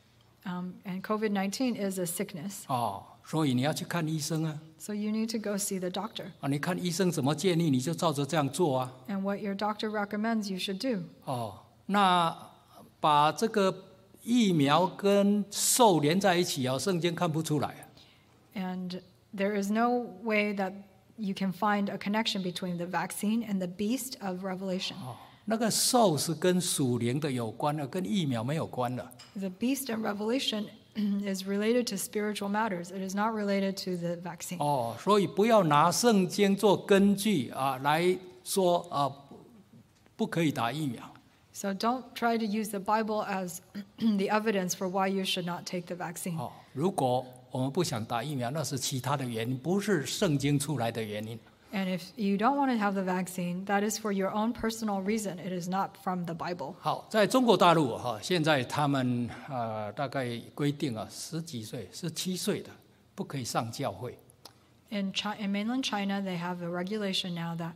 And COVID-19 is a sickness. 所以你要去看医生啊。 So you need to go see the doctor. 你看医生怎么建议，你就照着这样做啊。 And what your doctor recommends, you should do. 那把这个疫苗跟兽连在一起圣经看不出来。 And there is no way that you can find a connection between the vaccine and the beast of Revelation. 那个兽是跟属灵的有关的，跟疫苗没有关的。 The beast in Revelation is related to spiritual matters. It is not related to the vaccine. 所以不要拿圣经做根据来说不可以打疫苗。 So don't try to use the Bible as the evidence for why you should not take the vaccine. 如果我们不想打疫苗，那是其他的原因，不是圣经出来的原因。 And if you don't want to have the vaccine, that is for your own personal reason. It is not from the Bible. 好，在中国大陆现在他们大概规定10几岁、17岁的不可以上教会。 In mainland China, they have a regulation now that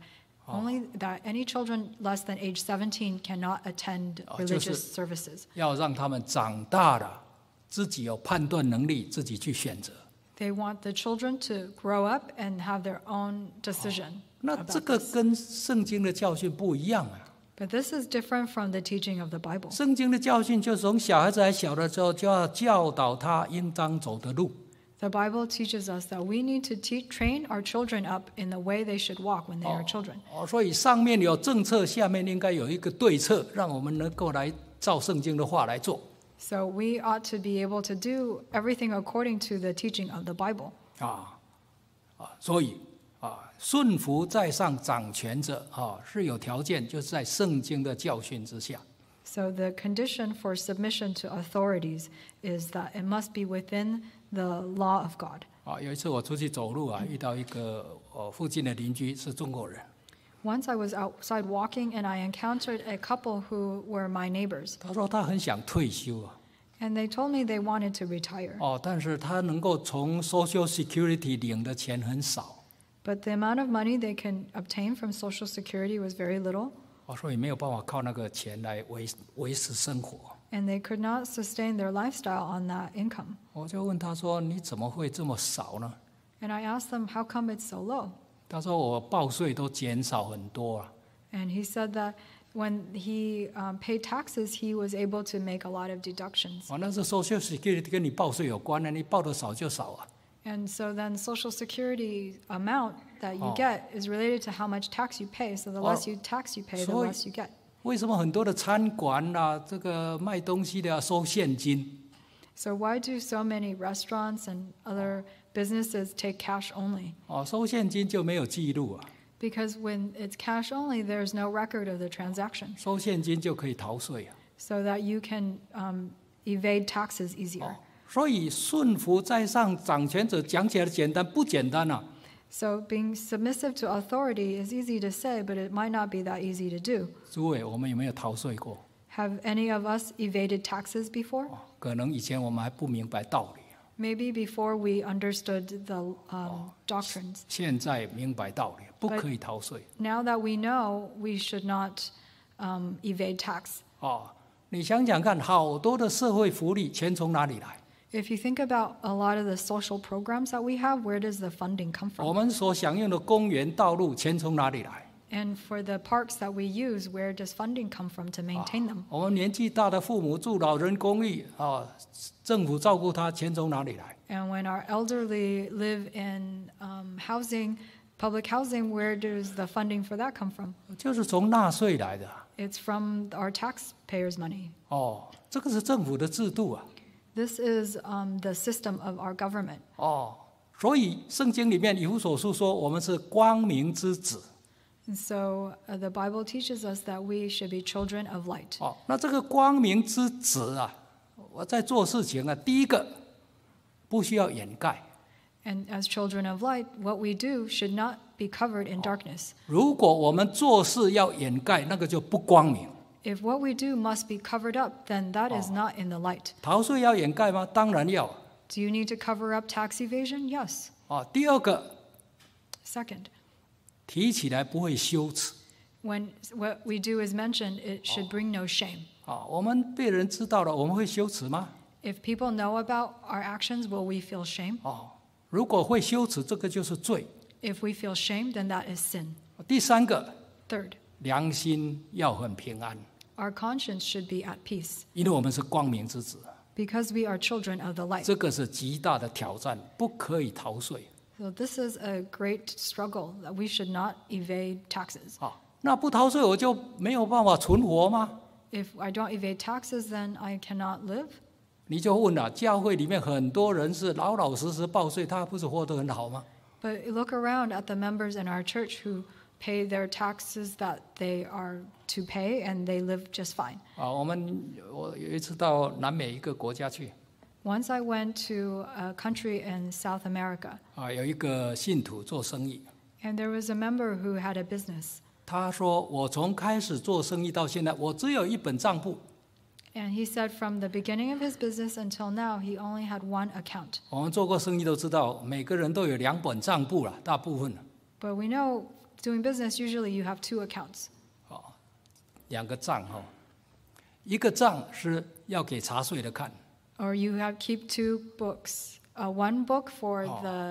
any children less than age 17 cannot attend religious services. 要让他们长大了，自己有判断能力，自己去选择。 They want the children to grow up and have their own decision. 那这个跟圣经的教训不一样啊。 But this is different from the teaching of the Bible. 圣经的教训就是从小孩子还小的时候就要教导他应当走的路。 The Bible teaches us that we need to train our children up in the way they should walk when they are children. 所以上面有政策，下面应该有一个对策，让我们能够来照圣经的话来做。 So we ought to be able to do everything according to the teaching of the Bible. 所以顺服在上掌权者是有条件，就是在圣经的教训之下。 So the condition for submission to authorities is that it must be within the law of God. 有一次我出去走路遇到一个附近的邻居是中国人。 Once I was outside walking and I encountered a couple who were my neighbors. 他说他很想退休 And they told me they wanted to retire. 但是他能够从 Social Security 领的钱很少。 But the amount of money they can obtain from Social Security was very little. 所以没有办法靠那个钱来维持生活。 And they could not sustain their lifestyle on that income. 我就问他说：“你怎么会这么少呢？” And I asked them, how come it's so low? 他说：“我报税都减少很多了。” And he said that when he paid taxes, he was able to make a lot of deductions. 那是 Social Security 跟你报税有关的，你报的少就少啊。 And so then Social Security amount that you get is related to how much tax you pay. So the less you tax you pay, the less you get. 为什么很多的餐馆这个卖东西的要收现金？ So why do so many restaurants and other businesses take cash only? 收现金就没有记录啊， Because when it's cash only, there's no record of the transaction, 收现金就可以逃税啊。 so that you can evade taxes easier. 所以顺服在上掌权者讲起来简单，不简单啊。 So being submissive to authority is easy to say, but it might not be that easy to do. 诸位，我们有没有逃税过？ Have any of us evaded taxes before? 可能以前我们还不明白道理， Maybe before we understood the doctrines. 现在明白道理，不可以逃税。 Now that we know, we should not evade tax. 你想想看，好多的社会福利钱从哪里来？ If you think about a lot of the social programs that we have, where does the funding come 我 from? 们所享用的公园、道路钱从哪里来？ And for the parks that we use, where does funding come from to maintain them? 我们年纪大的父母住老人公寓政府照顾他，钱从哪里来？ And when our elderly live in housing, public housing, where does the funding for that come from? 就是从纳税来的。 It's from our taxpayers' money. 这个是政府的制度啊。 This is the system of our government. 所以圣经里面以弗所书说，我们是光明之子。 And so the Bible teaches us that we should be children of light. 那这个光明之子啊，我在做事情啊，第一个不需要掩盖。 And as children of light, what we do should not be covered in darkness. 如果我们做事要掩盖，那个就不光明。 If what we do must be covered up, then that is not in the light. 逃税要掩盖吗？当然要。 Do you need to cover up tax evasion? Yes. 第二个， Second, 提起来不会羞耻。 when what we do is mentioned, it should bring no shame. 我们被人知道了，我们会羞耻吗？ If people know about our actions, will we feel shame? 如果会羞耻，这个就是罪。 If we feel shame, then that is sin. 第三个， Third, 良心要很平安， our conscience should be at peace 因为我们是光明之子， because we are children of the light. 这个是极大的挑战，不可以逃税。 So this is a great struggle that we should not evade taxes. 那不逃税我就没有办法存活吗？ If I don't evade taxes, then I cannot live. 你就问了，教会里面很多人是老老实实报税，他不是活得很好吗？ But look around at the members in our church who pay their taxes that they are to pay, and they live just fine. 我有一次到南美一个国家去， Once I went to a country in South America, 有一个信徒做生意， and there was a member who had a business. 他说我从开始做生意到现在，我只有一本账簿。 And he said from the beginning of his business until now, he only had one account. 我们做过生意都知道，每个人都有2本账簿了，大部分。 But we know doing business, usually you have two accounts. 2个账一个账是要给查税的看， Or you have keep two books. One book for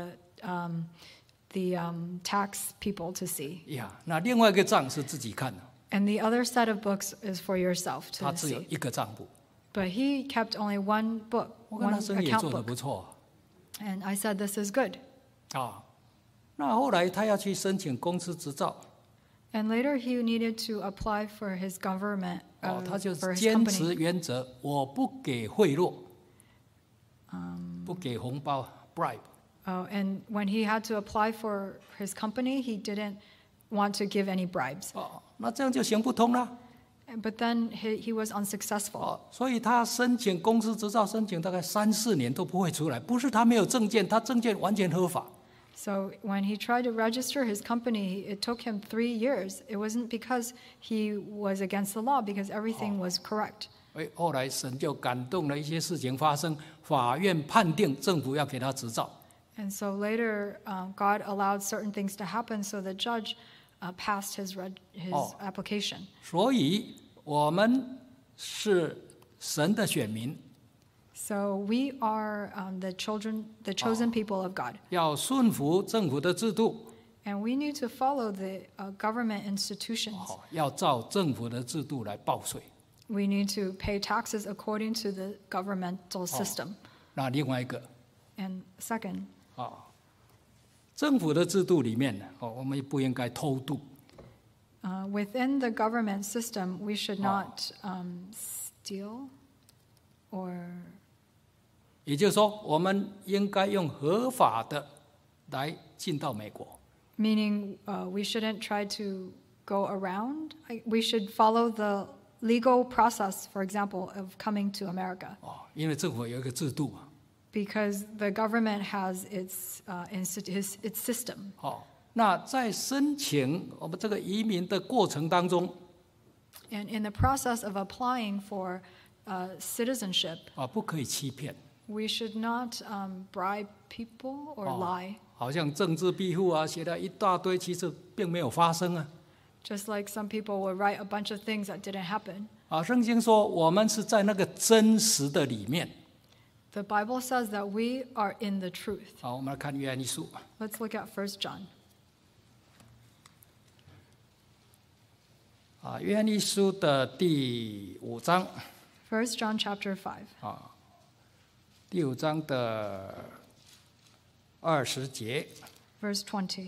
the tax people to see. 那另外一个账是自己看的， And the other set of books is for yourself 他 to 只有 see. 一个账簿。 But he kept only one book, 我看 one 他生意也 account 做得 book. 不错 And I said, this is good. 那后来他要去申请公司执照， And later he needed to apply for his government, 他就 for his 坚持 company. 原则，我不给贿赂，不给红包 bribe。 And when he had to apply for his company, he didn't want to give any bribes. 那这样就行不通了。 But then he was unsuccessful. 所以他申请公司执照，申请大概3、4年都不会出来。不是他没有证件，他证件完全合法。 So when he tried to register his company, it took him 3 years. It wasn't because he was against the law, because everything was correct. 后来神就感动了，一些事情发生，法院判定政府要给他执照。 And so later, God allowed certain things to happen, so the judge passed his application. 所以我们是神的选民， So we are the chosen people of God. 要顺服政府的制度， And we need to follow the government institutions. 要照政府的制度来报税。 We need to pay taxes according to the governmental system. 那另外一个， And second, 政府的制度里面我们不应该偷渡。 within the government system, we should not steal or 也就是说，我们应该用合法的来进到美国。 Meaning, we shouldn't try to go around. We should follow the legal process, for example, of coming to America. 因为政府有一个制度嘛。 Because the government has its system. 那在申请我们这个移民的过程当中， And in the process of applying for citizenship, 不可以欺骗。 we should not bribe people or lie. 好像政治庇护啊，写了一大堆，其实并没有发生啊。 Just like some people will write a bunch of things that didn't happen. 圣经说我们是在那个真实的里面。 The Bible says that we are in the truth. 我们来看约翰一书。 Let's look at 1 John. 约翰一书的第5章。 1 John chapter 5. 第5章的20节。 Verse 20.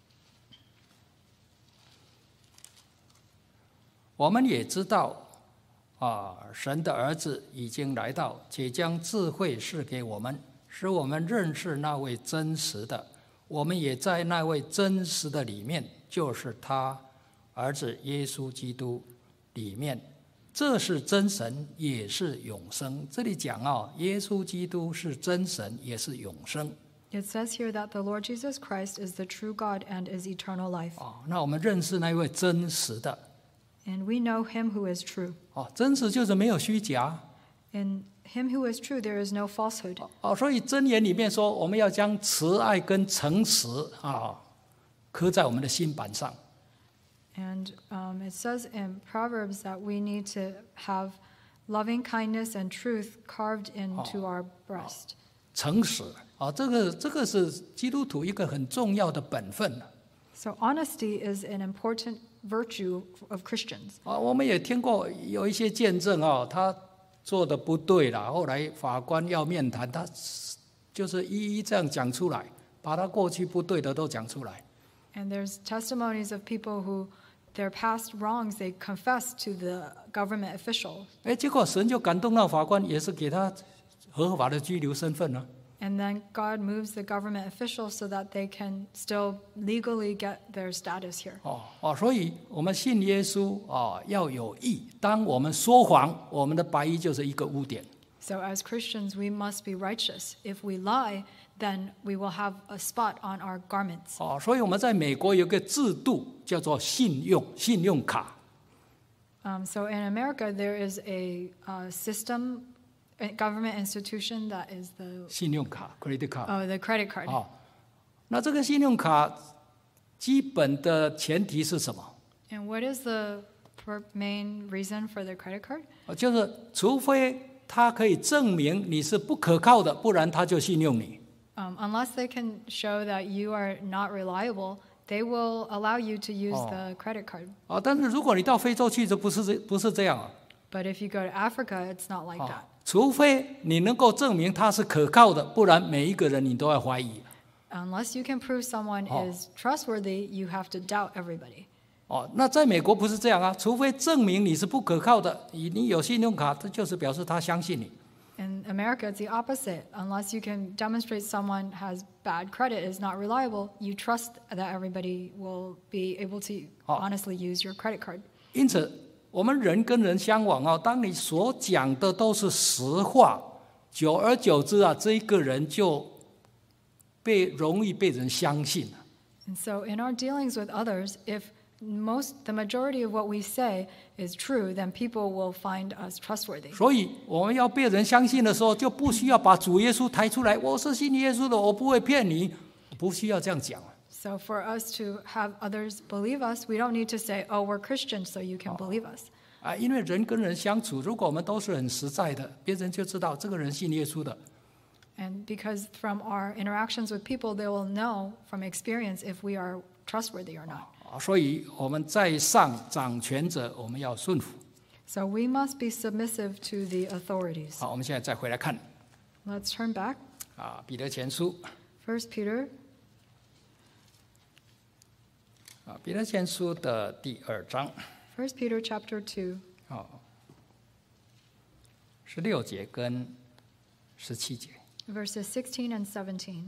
我们也知道，神的儿子已经来到，且将智慧赐给我们，使我们认识那位真实的。我们也在那位真实的里面，就是他儿子耶稣基督里面。这是真神，也是永生。这里讲耶稣基督是真神，也是永生。 It says here that the Lord Jesus Christ is the true God and is eternal life. 那我们认识那位真实的。 And we know him who is true. 真实就是没有虚假。 In him who is true, there is no falsehood. 所以箴言里面说，我们要将慈爱跟诚实刻在我们的心板上。 And it says in Proverbs that we need to have loving kindness and truth carved into our breast. 诚实这个是基督徒一个很重要的本分。 So honesty is an important virtue of Christians. 我们也听过有一些见证他做的不对了，后来法官要面谈，他就是一一这样讲出来，把他过去不对的都讲出来。 And there's testimonies of people who their past wrongs they confess to the government official. 结果神就感动到法官，也是给他合法的居留身份了。 And then God moves the government officials so that they can still legally get their status here. 所以我们信耶稣要有义。当我们说谎，我们的白衣就是一个污点。 So as Christians, we must be righteous. If we lie, then we will have a spot on our garments. 所以我们在美国有个制度叫做信用卡。 So in America, there is a system. A government institution that is the 信用卡 credit card。 the credit card. 那这个信用卡基本的前提是什么？ And what is the main reason for the credit card? 就是除非他可以证明你是不可靠的，不然他就信用你。 Unless they can show that you are not reliable, they will allow you to use the credit card. 但是如果你到非洲去，就不是这样。 But if you go to Africa, it's not like that. 除非你能够证明他是可靠的，不然每一个人你都要怀疑。 Unless you can prove someone is trustworthy, you have to doubt everybody. 那在美国不是这样除非证明你是不可靠的，你有信用卡，这就是表示他相信你。 In America, it's the opposite. Unless you can demonstrate someone has bad credit, is not reliable, you trust that everybody will be able to honestly use your credit card. 因此我们人跟人相往当你所讲的都是实话，久而久之这一个人就容易被人相信。 And so in our dealings with others, if the majority of what we say is true, then people will find us trustworthy. 所以我们要被人相信的时候，就不需要把主耶稣抬出来，我是信耶稣的，我不会骗你，不需要这样讲。 So for us to have others believe us, we don't need to say, oh, we're Christians, so you can believe us. 因为人跟人相处，如果我们都是很实在的，别人就知道这个人信耶稣的。 And because from our interactions with people, they will know from experience if we are trustworthy or not. 所以我们在上掌权者，我们要顺服。 So we must be submissive to the authorities. 好，我们现在再回来看。 Let's turn back. 彼得前书。 1 Peter. 彼得前书的第2章。 1 Peter chapter 2. 16节跟17节。 Verses 16 and 17.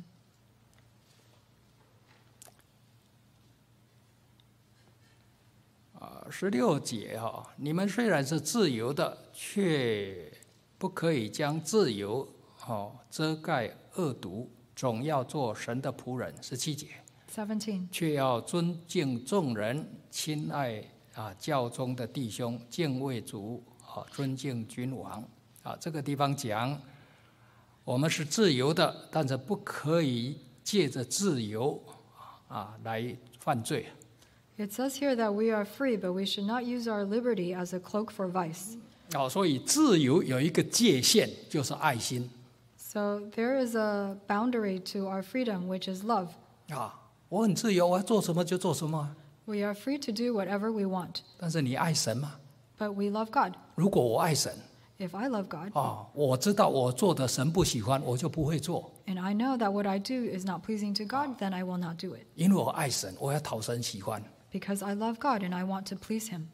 16节你们虽然是自由的，却不可以将自由遮盖恶毒，总要做神的仆人。17节， 17. 却要尊敬众人，亲爱教中的弟兄，敬畏主，尊敬君王。这个地方讲，我们是自由的，但是不可以借着自由来犯罪。 It says here that we are free, but we should not use our liberty as a cloak for vice. 所以自由有一个界限，就是爱心。 So there is a boundary to our freedom, which is love. 我很自由，我要做什么就做什么。 We are free to do whatever we want, 但是你爱神吗？ but we love God. 如果我爱神， If I love God, 我知道我做的神不喜欢，我就不会做。 and I know that what I do is not pleasing to God, then I will not do it. 因为我爱神，我要讨神喜欢。 Because I love God and I want to please Him.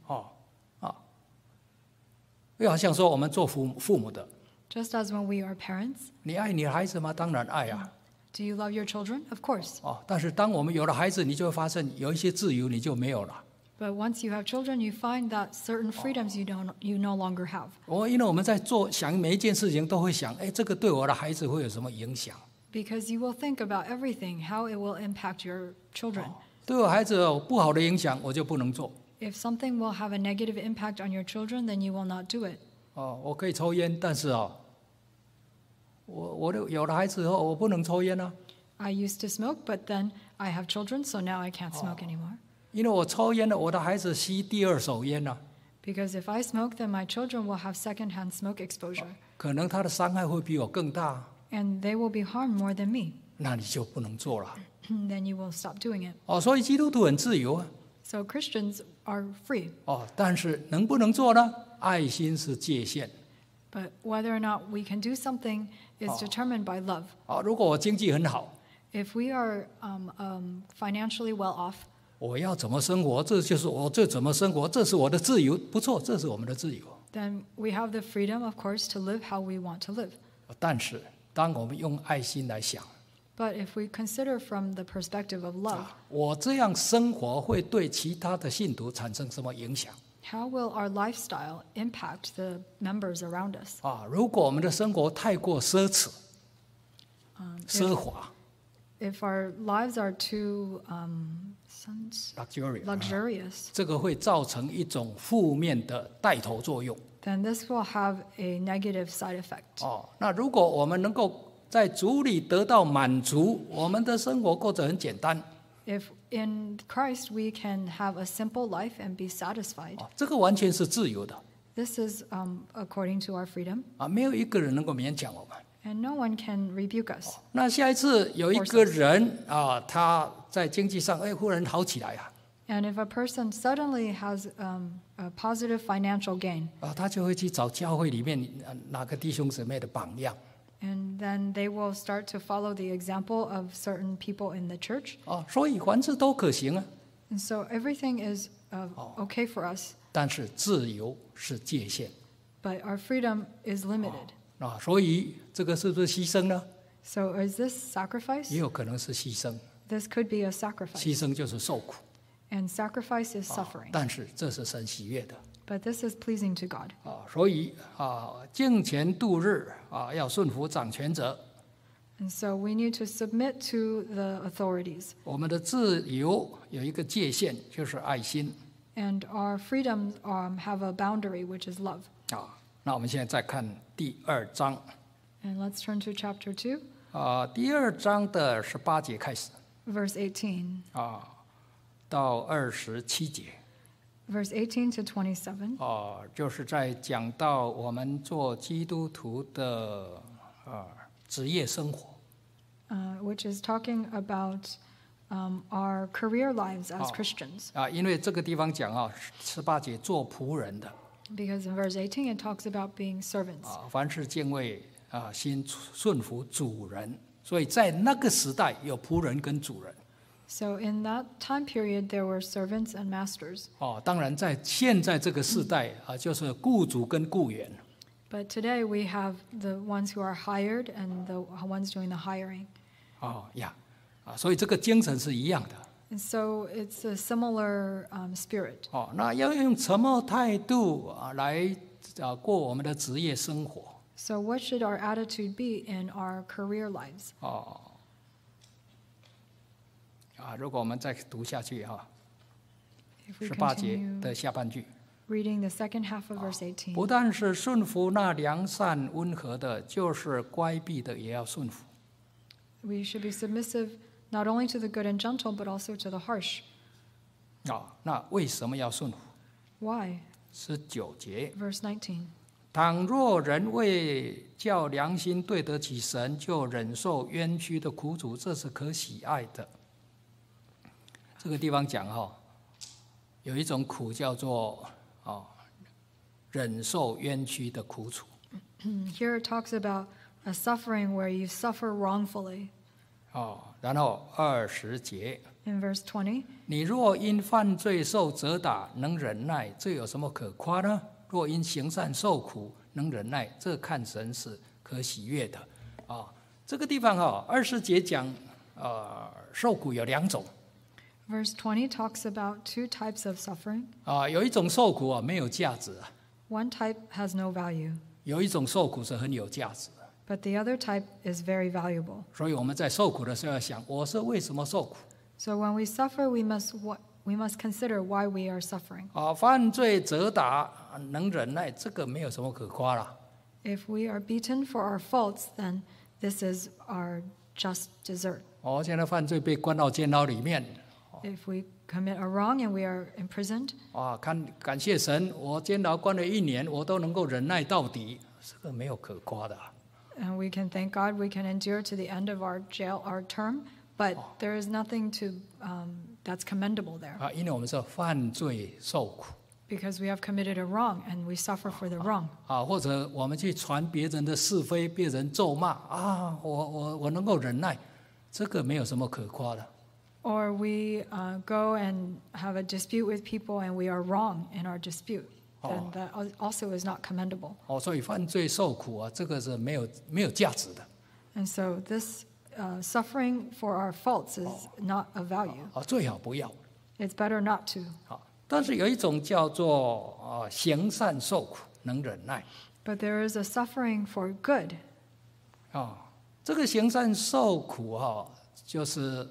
就好像说我们做父母的， Just as when we are parents, 你爱你的孩子吗？当然爱啊。 do you love your children? Of course. 但是当我们有了孩子，你就会发现有一些自由你就没有了。 But once you have children, you find that certain freedoms you no longer have. 因为我们在想每一件事情都会想，这个对我的孩子会有什么影响？ Because you will think about everything, how it will impact your children. 对我孩子有不好的影响，我就不能做。 If something will have a negative impact on your children, then you will not do it. 我可以抽烟，但是我有了孩子以后，我不能抽烟啊。 I used to smoke, but then I have children, so now I can't smoke anymore. 因为我抽烟了，我的孩子吸第二手烟了， Because if I smoke, then my children will have secondhand smoke exposure, 可能他的伤害会比我更大， and they will be harmed more than me. 那你就不能做了。 Then you will stop doing it. 所以基督徒很自由啊。 So Christians are free, 但是能不能做呢？爱心是界限。 but whether or not we can do something is determined by love. 如果我经济很好， If we are financially well off, 我要怎么生活？这就是我这怎么生活，这是我的自由，不错，这是我们的自由。 then we have the freedom, of course, to live how we want to live. 但是当我们用爱心来想， But if we consider from the perspective of love, 我这样生活会对其他的信徒产生什么影响？ how will our lifestyle impact the members around us? 如果我们的生活太过奢侈、奢华 If our lives are too luxurious, 这个会造成一种负面的带头作用。 then this will have a negative side effect. 那如果我们能够在主里得到满足，我们的生活过得很简单。 If in Christ we can have a simple life and be satisfied, 这个完全是自由的 this is according to our freedom, 没有一个人能够勉强我们。 and no one can rebuke us. 那下一次有一个人他在经济上忽然好起来啊， And if a person suddenly has a positive financial gain, 他就会去找教会里面哪个弟兄姊妹的榜样。 and then they will start to follow the example of certain people in the church. 所以凡事都可行啊。 And so everything is okay for us, 但是自由是界限 but our freedom is limited. 所以这个是不是牺牲呢？ So is this sacrifice? 也有可能是牺牲， This could be a sacrifice. 牺牲就是受苦， And sacrifice is suffering. 但是这是神喜悦的。 But this is pleasing to God. 所以敬虔度日要顺服掌权者。 And so we need to submit to the authorities. 我们的自由有一个界限，就是爱心。 And our freedoms have a boundary, which is love. 那我们现在再看第2章。 And let's turn to chapter 2, 第2章的18节开始 verse 18. 到27节。 Verse 18 to 27. 就是在讲到我们做基督徒的职业生活。 Which is talking about our career lives as Christians. 因为这个地方讲18节做仆人的 Because in verse 18 it talks about being servants. 凡是敬畏心顺服主人，所以在那个时代有仆人跟主人。 So in that time period there were servants and masters. 当然在现在这个时代就是雇主跟雇员。 But today we have the ones who are hired and the ones doing the hiring. 所以这个精神是一样的。 And so it's a similar spirit. 那要用什么态度来过我们的职业生活？ So what should our attitude be in our career lives? 如果我们再读下去 If we 18节 continue 的下半句， reading the second half of verse 18. 不但是顺服那良善温和的，就是乖僻的也要顺服。 We should be submissive not only to the good and gentle, but also to the harsh. 那为什么要顺服？ Why? 19节， Verse 19. 倘若人为叫良心对得起神，就忍受冤屈的苦楚，这是可喜爱的。这个地方讲有一种苦叫做忍受冤屈的苦楚。 Here it talks about a suffering where you suffer wrongfully. 然后20节， In verse 20, 你若因犯罪受责打，能忍耐，这有什么可夸呢？若因行善受苦，能忍耐，这看神是可喜悦的。这个地方20节讲受苦有2种。 verse 20 talks about two types of suffering. 有一种受苦没有价值 One type has no value, 有一种受苦是很有价值。 but the other type is very valuable. 所以我们在受苦的时候要想，我是为什么受苦？ So when we suffer, we must consider why we are suffering. 犯罪责打能忍耐，这个没有什么可夸了。 If we are beaten for our faults, then this is our just desert. 现在犯罪被关到监牢里面， If we commit a wrong and we are imprisoned, 感谢神，我监牢关了1年，我都能够忍耐到底，这个没有可夸的。 and we can thank God we can endure to the end of our term, but there is nothing that's commendable there. 因为我们是犯罪受苦 Because we have committed a wrong and we suffer for the wrong. 或者我们去传别人的是非，被人咒骂我能够忍耐，这个没有什么可夸的。 Or we go and have a dispute with people and we are wrong in our dispute. Then that also is not commendable. 所以犯罪受苦这个是没有价值的。 And so this suffering for our faults is not of value. 最好不要。 It's better not to. 但是有一种叫做行善受苦，能忍耐。 But there is a suffering for good. 这个行善受苦就是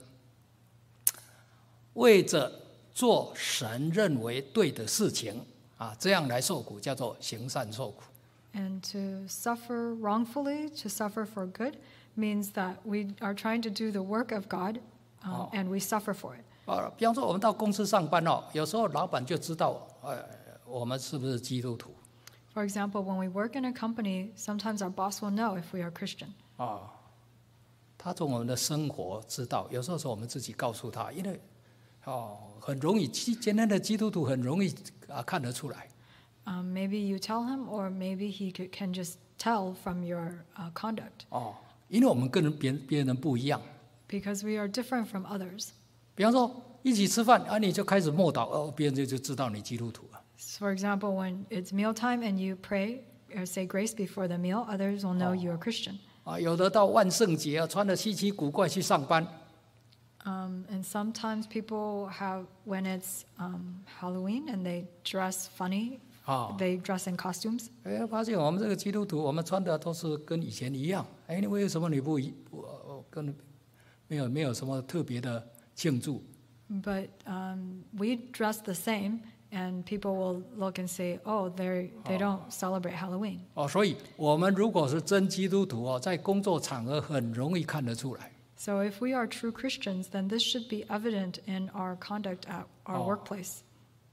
为着做神认为对的事情这样来受苦，叫做行善受苦。 And to suffer wrongfully, to suffer for good, means that we are trying to do the work of God, and we suffer for it. 比方说我们到公司上班有时候老板就知道我们是不是基督徒。 For example, when we work in a company, sometimes our boss will know if we are Christian. 他从我们的生活知道，有时候是我们自己告诉他，因为很容易，简单的基督徒很容易看得出来。 Maybe you tell him, or maybe he can just tell from your conduct. 因为我们跟别人不一样。 Because we are different from others. 比方说一起吃饭你就开始默祷别人就知道你基督徒了。 For example, when it's mealtime and you pray or say grace before the meal, others will know you are Christian. 有的到万圣节穿得稀奇古怪去上班。 And sometimes people have, when it's Halloween and they dress funny, they dress in costumes. 发现我们这个基督徒，我们穿的都是跟以前一样。你为什么你不跟没有什么特别的庆祝？ But we dress the same, and people will look and say, "Oh, they don't celebrate Halloween." 所以我们如果是真基督徒在工作场合很容易看得出来。 So if we are true Christians, then this should be evident in our conduct at our workplace.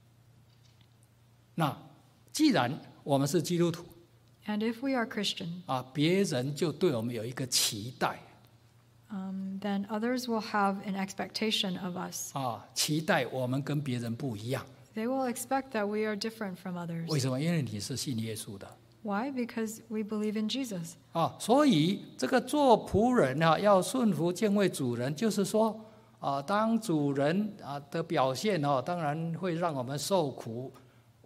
那既然我们是基督徒 And if we are Christian, 别人就对我们有一个期待。 then others will have an expectation of us. 期待我们跟别人不一样。 They will expect that we are different from others. 为什么？因为你是信耶稣的。 Why? Because we believe in Jesus. 所以这个做仆人要顺服敬畏主人，就是说当主人的表现当然会让我们受苦，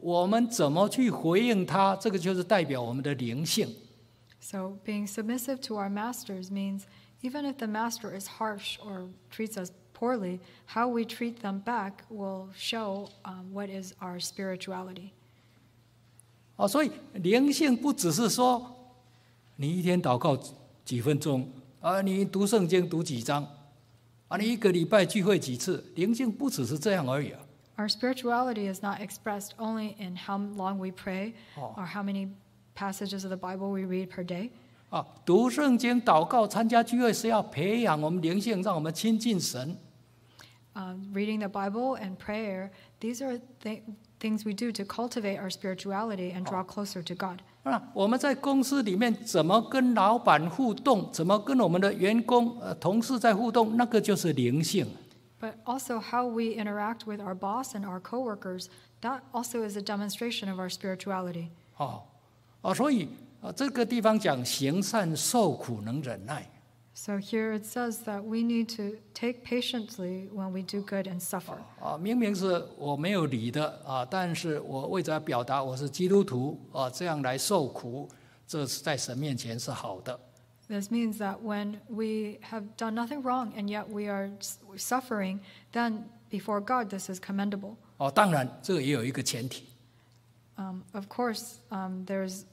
我们怎么去回应他，这个就是代表我们的灵性。 So being submissive to our masters means even if the master is harsh or treats us poorly, how we treat them back will show what is our spirituality. 所以灵性不只是说你一天祷告几分钟，你读圣经读几章，你一个礼拜聚会几次，灵性不只是这样而已。 Our spirituality is not expressed only in how long we pray or how many passages of the Bible we read per day. 读圣经、祷告、参加聚会是要培养我们灵性，让我们亲近神。 Reading the Bible and prayer, these are things we do to cultivate our spirituality and draw closer to God. 我们在公司里面怎么跟老板互动，怎么跟我们的员工、同事在互动，那个就是灵性。 But also how we interact with our boss and our coworkers, that also is a demonstration of our spirituality. 所以这个地方讲行善受苦能忍耐。 So here it says that we need to take patiently when we do good and suffer. 明明是我没有理的但是我为着表达我是基督徒这样来受苦，这是在神面前是好的。 This means that when we have done nothing wrong and yet we are suffering, then before God this is commendable. 当然这个也有一个前提。 Of course, there's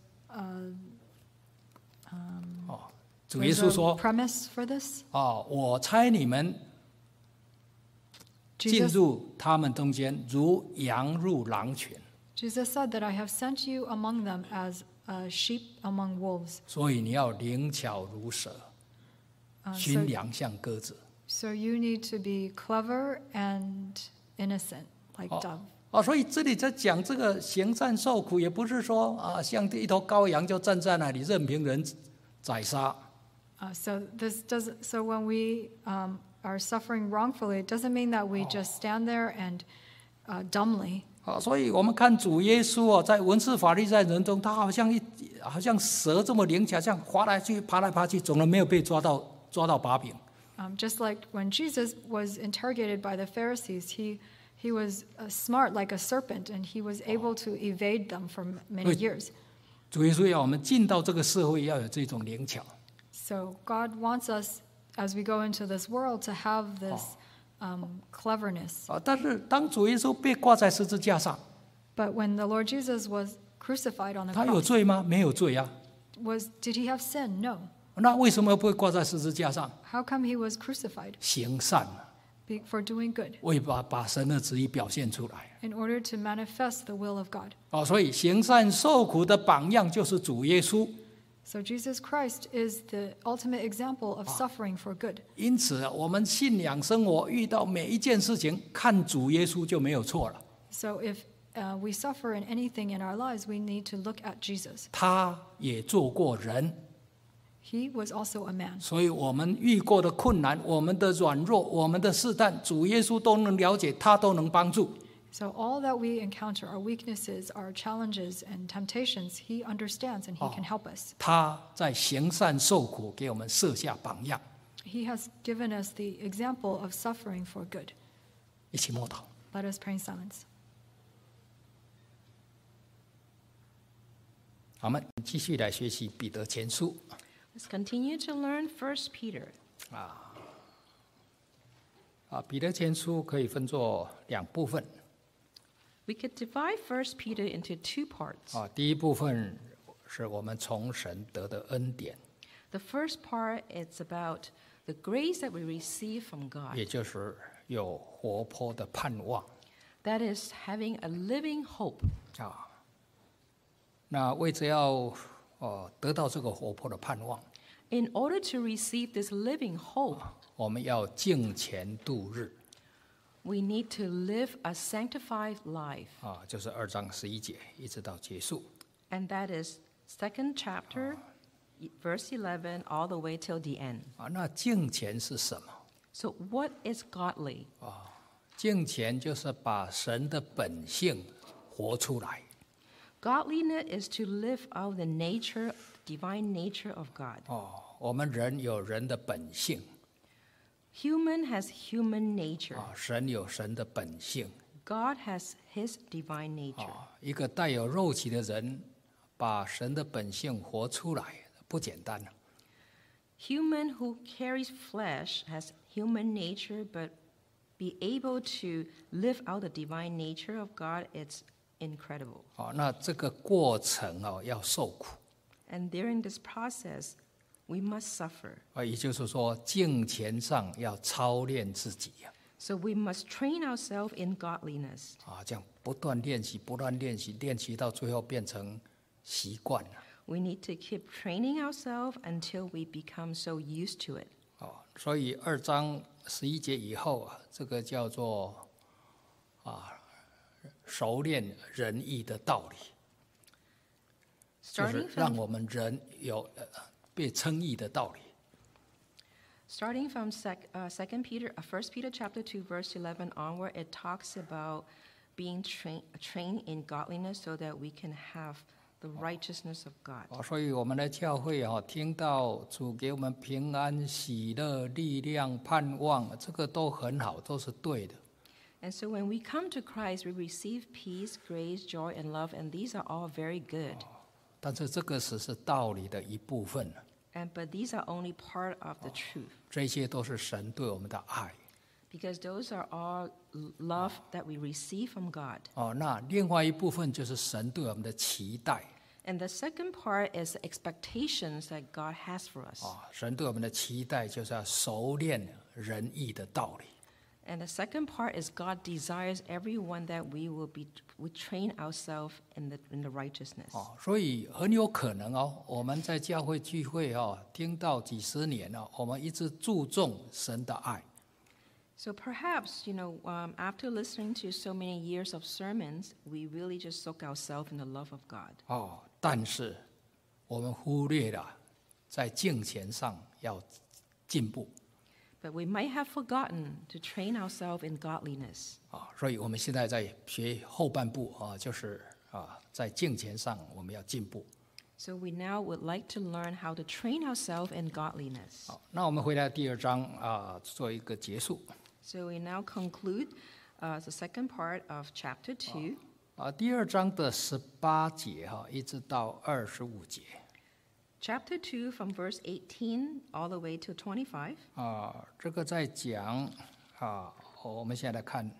主耶稣说 premise for this. 我差你们进 Jesus 入他们中间，如羊入狼群。 said that I have sent you among them as sheep among wolves. 所以你要灵巧如蛇，驯良像鸽子。 So you need to be clever and innocent, like dove. 所以这里在讲这个行善受苦，也不是说像一头羔羊就站在那里任凭人宰杀。 So when we are suffering wrongfully, it doesn't mean that we just stand there and dumbly. 所以我们看主耶稣在文士法利赛人中，他好像蛇这么灵巧，像滑来去爬来爬去，总是没有被抓到把柄。 Just like when Jesus was interrogated by the Pharisees, he was smart like a serpent, and he was able to evade them for many years. 主耶稣要我们进到这个社会，要有这种灵巧。 So God wants us, as we go into this world, to have this cleverness. 但是当主耶稣被挂在十字架上， But when the Lord Jesus was crucified on the 他有 cross, 罪吗？没有罪啊。 did he have sin? No. 那为什么不会挂在十字架上？ How come he was crucified? 行善， For doing good, 为把神的旨意表现出来。 in order to manifest the will of God. 所以行善受苦的榜样就是主耶稣。 So Jesus Christ is the ultimate example of suffering for good. 因此，我们信仰生活遇到每一件事情，看主耶稣就没有错了。 So if we suffer in anything in our lives, we need to look at Jesus. 他也做过人， He was also a man. 所以我们遇过的困难、我们的软弱、我们的试探，主耶稣都能了解，他都能帮助。 So all that we encounter, our weaknesses, our challenges and temptations, he understands and he can help us. 他在行善受苦，给我们设下榜样。 He has given us the example of suffering for good. 一起默祷。 Let us pray in silence. 好，我们继续来学习彼得前书。 Let's continue to learn 1 Peter. 彼得前书可以分作两部分。 We could divide 1 Peter into two parts. 第一部分是我们从神得的恩典， The first part is about the grace that we receive from God. 也就是有活泼的盼望。 That is having a living hope. 那为着要得到这个活泼的盼望， In order to receive this living hope, 我们要敬虔度日。 we need to live a sanctified life. 就是2章11节一直到结束。 And that is 2nd chapter, verse 11, all the way till the end. 那敬虔是什么？ So what is godly? 敬虔就是把神的本性活出来。 Godliness is to live out the nature, divine nature of God. 我们人有人的本性， Human has human nature. 神有神的本性， God has His divine nature. 一个带有肉体的人，把神的本性活出来，不简单。 Human who carries flesh has human nature, but be able to live out the divine nature of God, it's incredible. 那这个过程要受苦。 And during this process, we must suffer. 也就是说，敬虔上要操练自己 So we must train ourselves in godliness. 这样不断练习，不断练习，练习到最后变成习惯了。 We need to keep training ourselves until we become so used to it. 所以2章11节以后这个叫做熟练仁义的道理，就是让我们人有被称义的道理。 Starting from 1 Peter chapter 2, verse 11 onward, it talks about being trained in godliness so that we can have the righteousness of God. 所以我们的教会听到主给我们平安、喜乐、力量、盼望，这个都很好，都是对的。 And so when we come to Christ, we receive peace, grace, joy, and love, and these are all very good. 但是这个只是道理的一部分， But these are only part of the truth. 这些都是神对我们的爱。 Because those are all love that we receive from God. 那另外一部分就是神对我们的期待。 And the second part is the expectations that God has for us. 神对我们的期待就是要熟练仁义的道理。 And the second part is God desires everyone that we train ourselves in the righteousness. 所以很有可能我们在教会聚会听到几十年我们一直注重神的爱。 So perhaps, after listening to so many years of sermons, we really just soak ourselves in the love of God. 但是我们忽略了在敬虔上要进步。 But we might have forgotten to train ourselves in godliness. 所以我们现在在学后半部就是在敬虔上我们要进步。 So we now would like to learn how to train ourselves in godliness. 那我们回来第2章做一个结束。 So we now conclude the second part of chapter 2. 第2章的18节一直到25节。 Chapter 2 from verse 18 all the way to 25. 这个在讲我们现在来看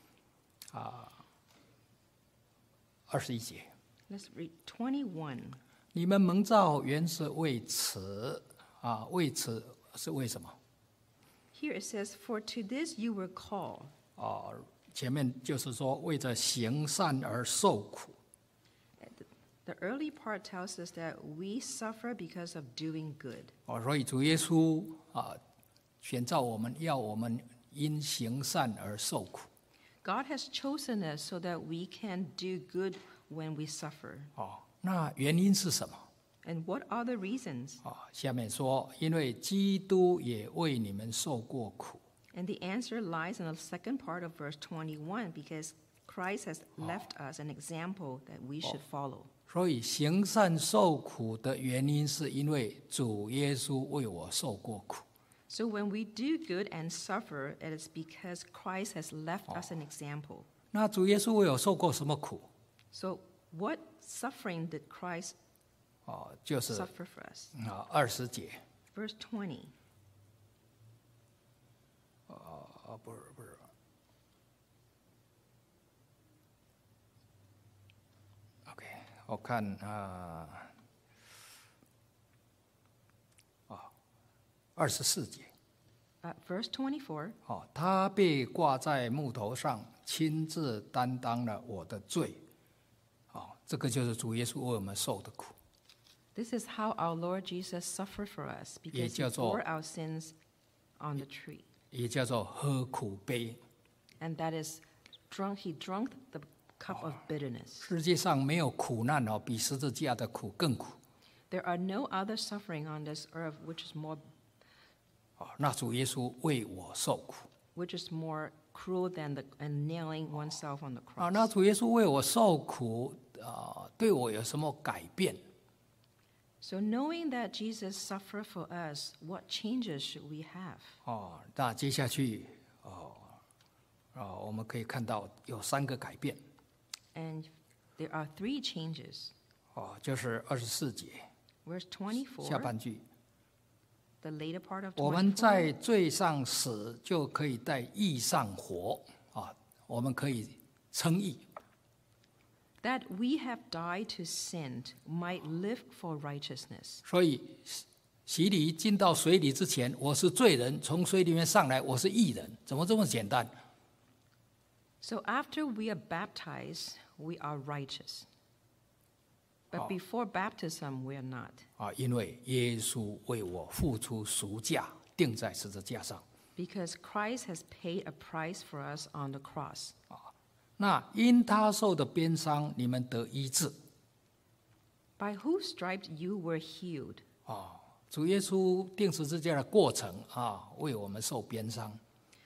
21节。 Let's read 21. 你们蒙召原是为此为此是为什么？ Here it says, "For to this you were called." 前面就是说为着行善而受苦。 The early part tells us that we suffer because of doing good. 所以主耶稣选召我们，要我们因行善而受苦。 God has chosen us so that we can do good when we suffer. 那原因是什么？ And what are the reasons? 下面说，因为基督也为你们受过苦。 And the answer lies in the second part of verse 21, because Christ has left us an example that we should follow. 所以行善受苦的原因，是因为主耶稣为我受过苦。 So when we do good and suffer, it is because Christ has left us an example. 那主耶稣为我受过什么苦？ So what suffering did Christ 就是 suffer for us? 20节。 Verse 20. 不是。OK， 我看24节。 Verse 24. 他被挂在木头上，亲自担当了我的罪。这个就是主耶稣为我们受的苦。 This is how our Lord Jesus suffered for us, because he bore our sins on the tree. 也叫做喝苦杯。 And that is, he drank the cup of bitterness. 世界上没有苦难比十字架的苦更苦。 There are no other suffering on this earth which is more 那主耶稣为我受苦。 cruel than nailing oneself on the cross. 那主耶稣为我受苦，对我有什么改变？ So knowing that Jesus suffered for us, what changes should we have? 那接下去我们可以看到有3个改变， And there are 3 changes. 就是24节 Verse 下 24, 半句， the later part of 我们 24, 在罪上死，就可以在义上活我们可以称义。 that we have died to sin, might live for righteousness. 所以洗礼进到水里之前，我是罪人，从水里面上来，我是义人，怎么这么简单？ So after we are baptized, we are righteous. But before baptism, we are not. 因为耶稣为我付出赎价，钉在十字架上。 Because Christ has paid a price for us on the cross. 那因他受的鞭伤，你们得医治。 By whose stripes you were healed. 主耶稣钉十字架的过程为我们受鞭伤。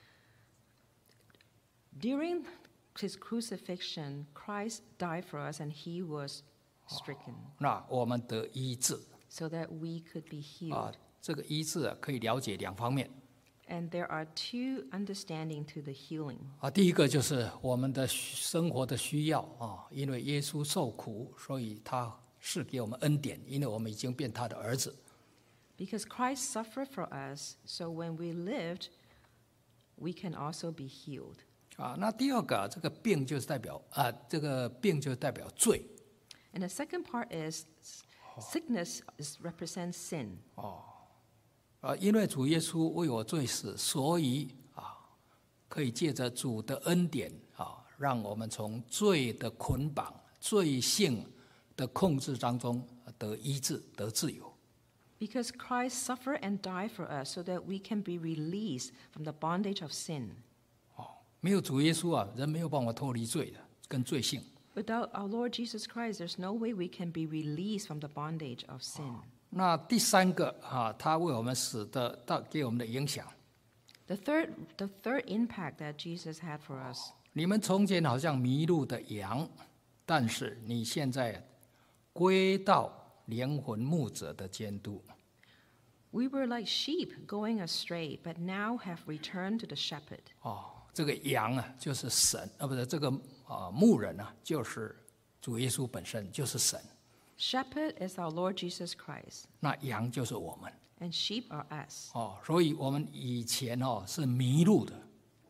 During his crucifixion, Christ died for us and he was stricken 那我们得医治 so that we could be healed. 这个医治可以了解2方面 And there are 2 understanding to the healing. 第一个就是我们的生活的需要因为耶稣受苦，所以他是给我们恩典，因为我们已经变他的儿子。 Because Christ suffered for us, so when we lived, we can also be healed. 那第二个这个病就是代表罪 And the second part is sickness represents sin. 因为主耶稣为我罪死，所以可以借着主的恩典让我们从罪的捆绑、罪性的控制当中得医治、得自由。 Because Christ suffered and died for us so that we can be released from the bondage of sin. 没有主耶稣人没有办法脱离罪的跟罪性。 Without our Lord Jesus Christ, there's no way we can be released from the bondage of sin. 那第3个他为我们死的给我们的影响。 The third impact that Jesus had for us. 你们从前好像迷路的羊，但是你现在归到灵魂牧者的监督。 We were like sheep going astray, but now have returned to the shepherd. 这个羊就是神不是这个牧人就是主耶稣本身，就是神。 Shepherd is our Lord Jesus Christ, 那羊就是我们 and sheep are us. 所以我们以前是迷路的。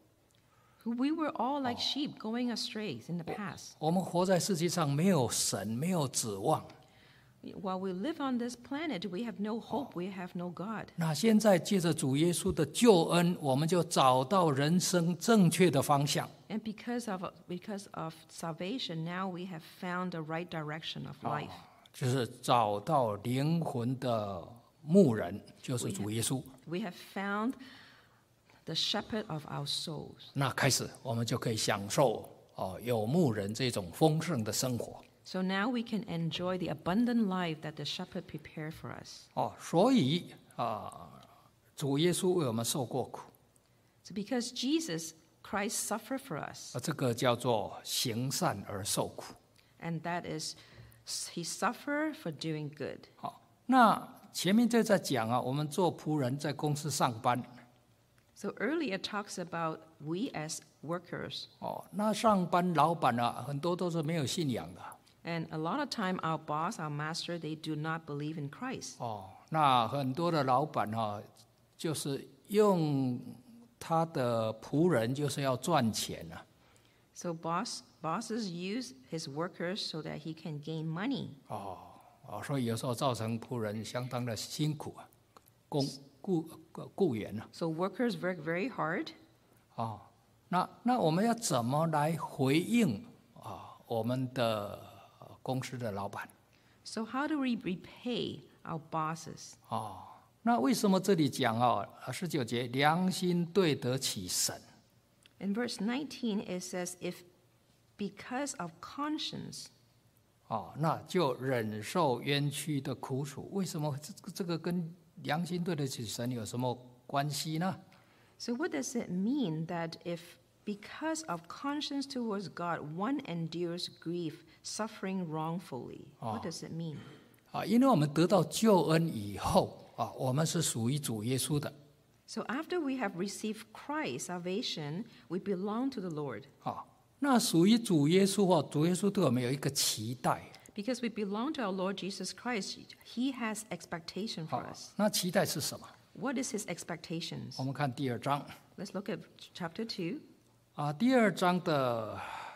We were all like sheep going astray in the past. 我们活在世界上没有神，没有指望。 While we live on this planet, we have no hope, we have no God. 那现在借着主耶稣的救恩，我们就找到人生正确的方向。 And because of salvation, now we have found the right direction of life. 就是找到灵魂的牧人，就是主耶稣。 We have found the shepherd of our souls. 那开始我们就可以享受有牧人这种丰盛的生活。 So now we can enjoy the abundant life that the shepherd prepared for us. 所以主耶稣为我们受过苦， So because Jesus Christ suffered for us, 这个叫做行善而受苦。 and that is, he suffered for doing good. 那前面就在讲我们做仆人在公司上班。 So earlier it talks about we as workers. 那上班老板很多都是没有信仰的。 And a lot of time our boss, our master, they do not believe in Christ. 那很多的老板就是用他的仆人就是要赚钱。 So bosses use his workers so that he can gain money. 所以有时候造成仆人相当的辛苦雇员。 So workers work very hard. 那我们要怎么来回应我们的公司的老板？ So how do we repay our bosses? 那为什么这里讲19节良心对得起神？ In verse 19 it says, if because of conscience, 那就忍受冤屈的苦楚。为什么这个跟良心对得起神有什么关系呢？ so what does it mean that if because of conscience towards God, one endures grief, suffering wrongfully? What does it mean? 因为我们得到救恩以后我们是属于主耶稣的。 So after we have received Christ's salvation, we belong to the Lord. 那属于主耶稣主耶稣对我们有一个期待。 Because we belong to our Lord Jesus Christ, He has expectation for us. 那期待是什么？ What is His expectations? 我们看第2章 Let's look at chapter 2. 第2章的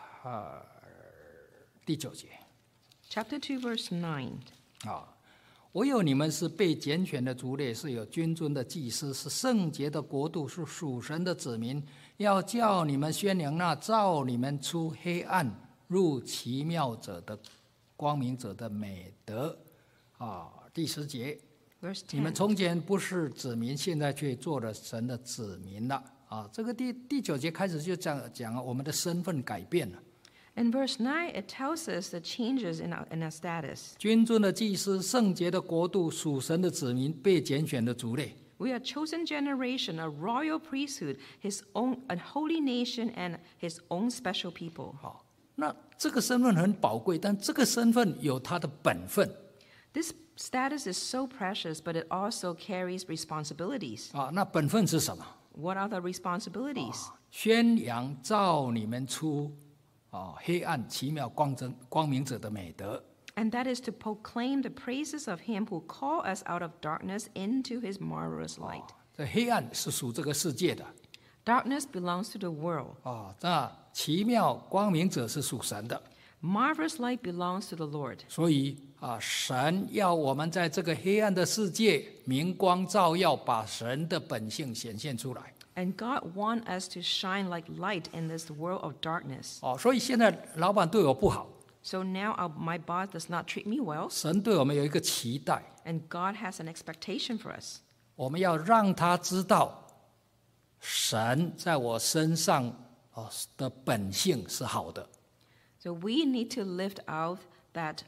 第9节 Chapter 2, verse 9. 唯有你们是被拣选的族类，是有君尊的祭司，是圣洁的国度，是属神的子民，要叫你们宣扬那召你们出黑暗入奇妙者的光明者的美德。第10节， Verse 你们 10. 从前不是子民，现在却做了神的子民了。这个第9节开始就讲我们的身份改变了。 In verse 9, it tells us the changes in our status. 君尊的祭司，圣洁的国度，属神的子民，被拣选的族类。 We are a chosen generation, a royal priesthood, His own, a holy nation, and His own special people. 那这个身份很宝贵，但这个身份有它的本分。 This status is so precious, but it also carries responsibilities. 那本分是什么？ What are the responsibilities? 宣扬召你们出黑暗奇妙光明者的美德。 And that is to proclaim the praises of Him who called us out of darkness into His marvelous light. 这黑暗是属这个世界的。 Darkness belongs to the world. 那奇妙光明者是属神的。 Marvelous light belongs to the Lord. 所以神要我们在这个黑暗的世界明光照耀，把神的本性显现出来。 And God wants us to shine like light in this world of darkness. 所以现在老板对我不好， So now my boss does not treat me well, 神对我们有一个期待， and God has an expectation for us. 我们要让他知道，神在我身上的本性是好的。 So we need to lift out that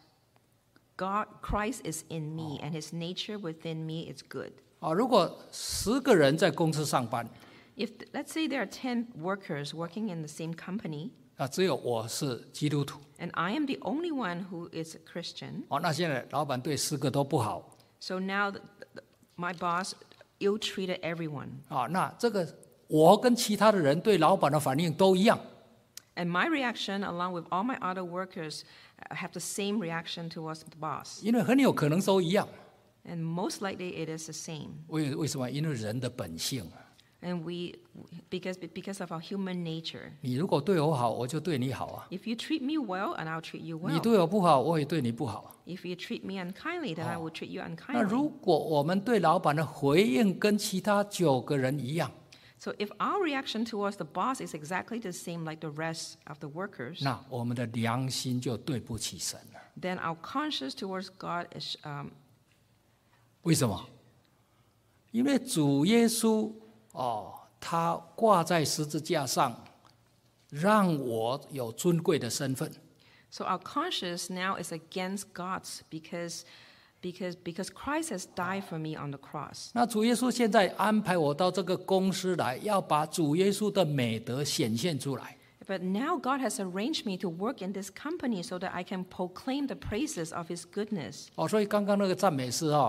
Christ is in me, and His nature within me is good. 如果10个人在公司上班， If, let's say there are 10 workers working in the same company, 只有我是基督徒， and I am the only one who is a Christian, 那现在老板对10个都不好， so now my boss ill-treated everyone. 那这个我跟其他的人对老板的反应都一样。 And my reaction, along with all my other workers, have the same reaction towards the boss. 因为很有可能都一样。 And most likely it is the same. 为什么？因为人的本性。 And because of our human nature. 你如果对我好，我就对你好啊。 If you treat me well, and I'll treat you 你 well. 对我不好，我也对你不好。 If you treat me unkindly, then I will treat you 那 unkindly. 如果我们对老板的回应跟其他9个人一样， So if our reaction towards the boss is exactly the same like the rest of the workers, 那我们的良心就对不起神了。 then our conscience towards God is 为什么？因为主耶稣他挂在十字架上，让我有尊贵的身份。 so our conscience now is against God's because Christ has died for me on the cross. 那主耶稣现在安排我到这个公司来，要把主耶稣的美德显现出来。 But now God has arranged me to work in this company so that I can proclaim the praises of His goodness. 所以刚刚那个赞美诗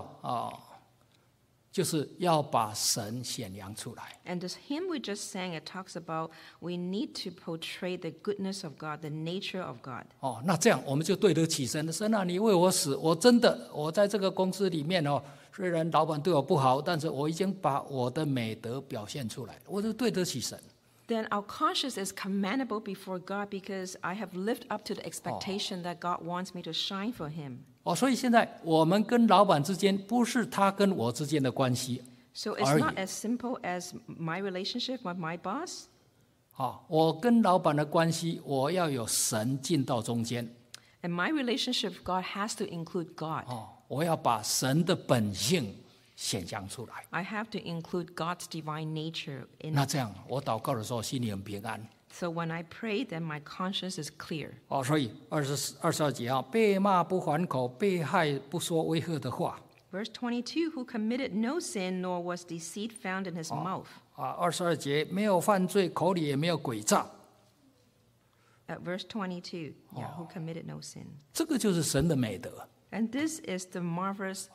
就是要把神显扬出来。 And this hymn we just sang, it talks about we need to portray the goodness of God, the nature of God. 那这样我们就对得起神。神啊，你为我死，我真的我在这个公司里面虽然老板对我不好，但是我已经把我的美德表现出来，我就对得起神。 Then our conscience is commendable before God because I have lived up to the expectation that God wants me to shine for Him. 所以现在我们跟老板之间不是他跟我之间的关系 So it's 而已。 not as simple as my relationship with my boss. 我跟老板的关系，我要有神进到中间。 And my relationship with God has to include God. 我要把神的本性显扬出来。 I have to include God's divine nature in 那 it. 这样我祷告的时候心里很平安。 So when I pray, then my conscience is clear. 所以22节被骂不还口，被害不说威吓的话。 Verse 22, who committed no sin, nor was deceit found in his mouth. 22节没有犯罪，口里也没有诡诈。 At verse 22, who committed no sin. 这个就是神的美德。 And this is the marvelous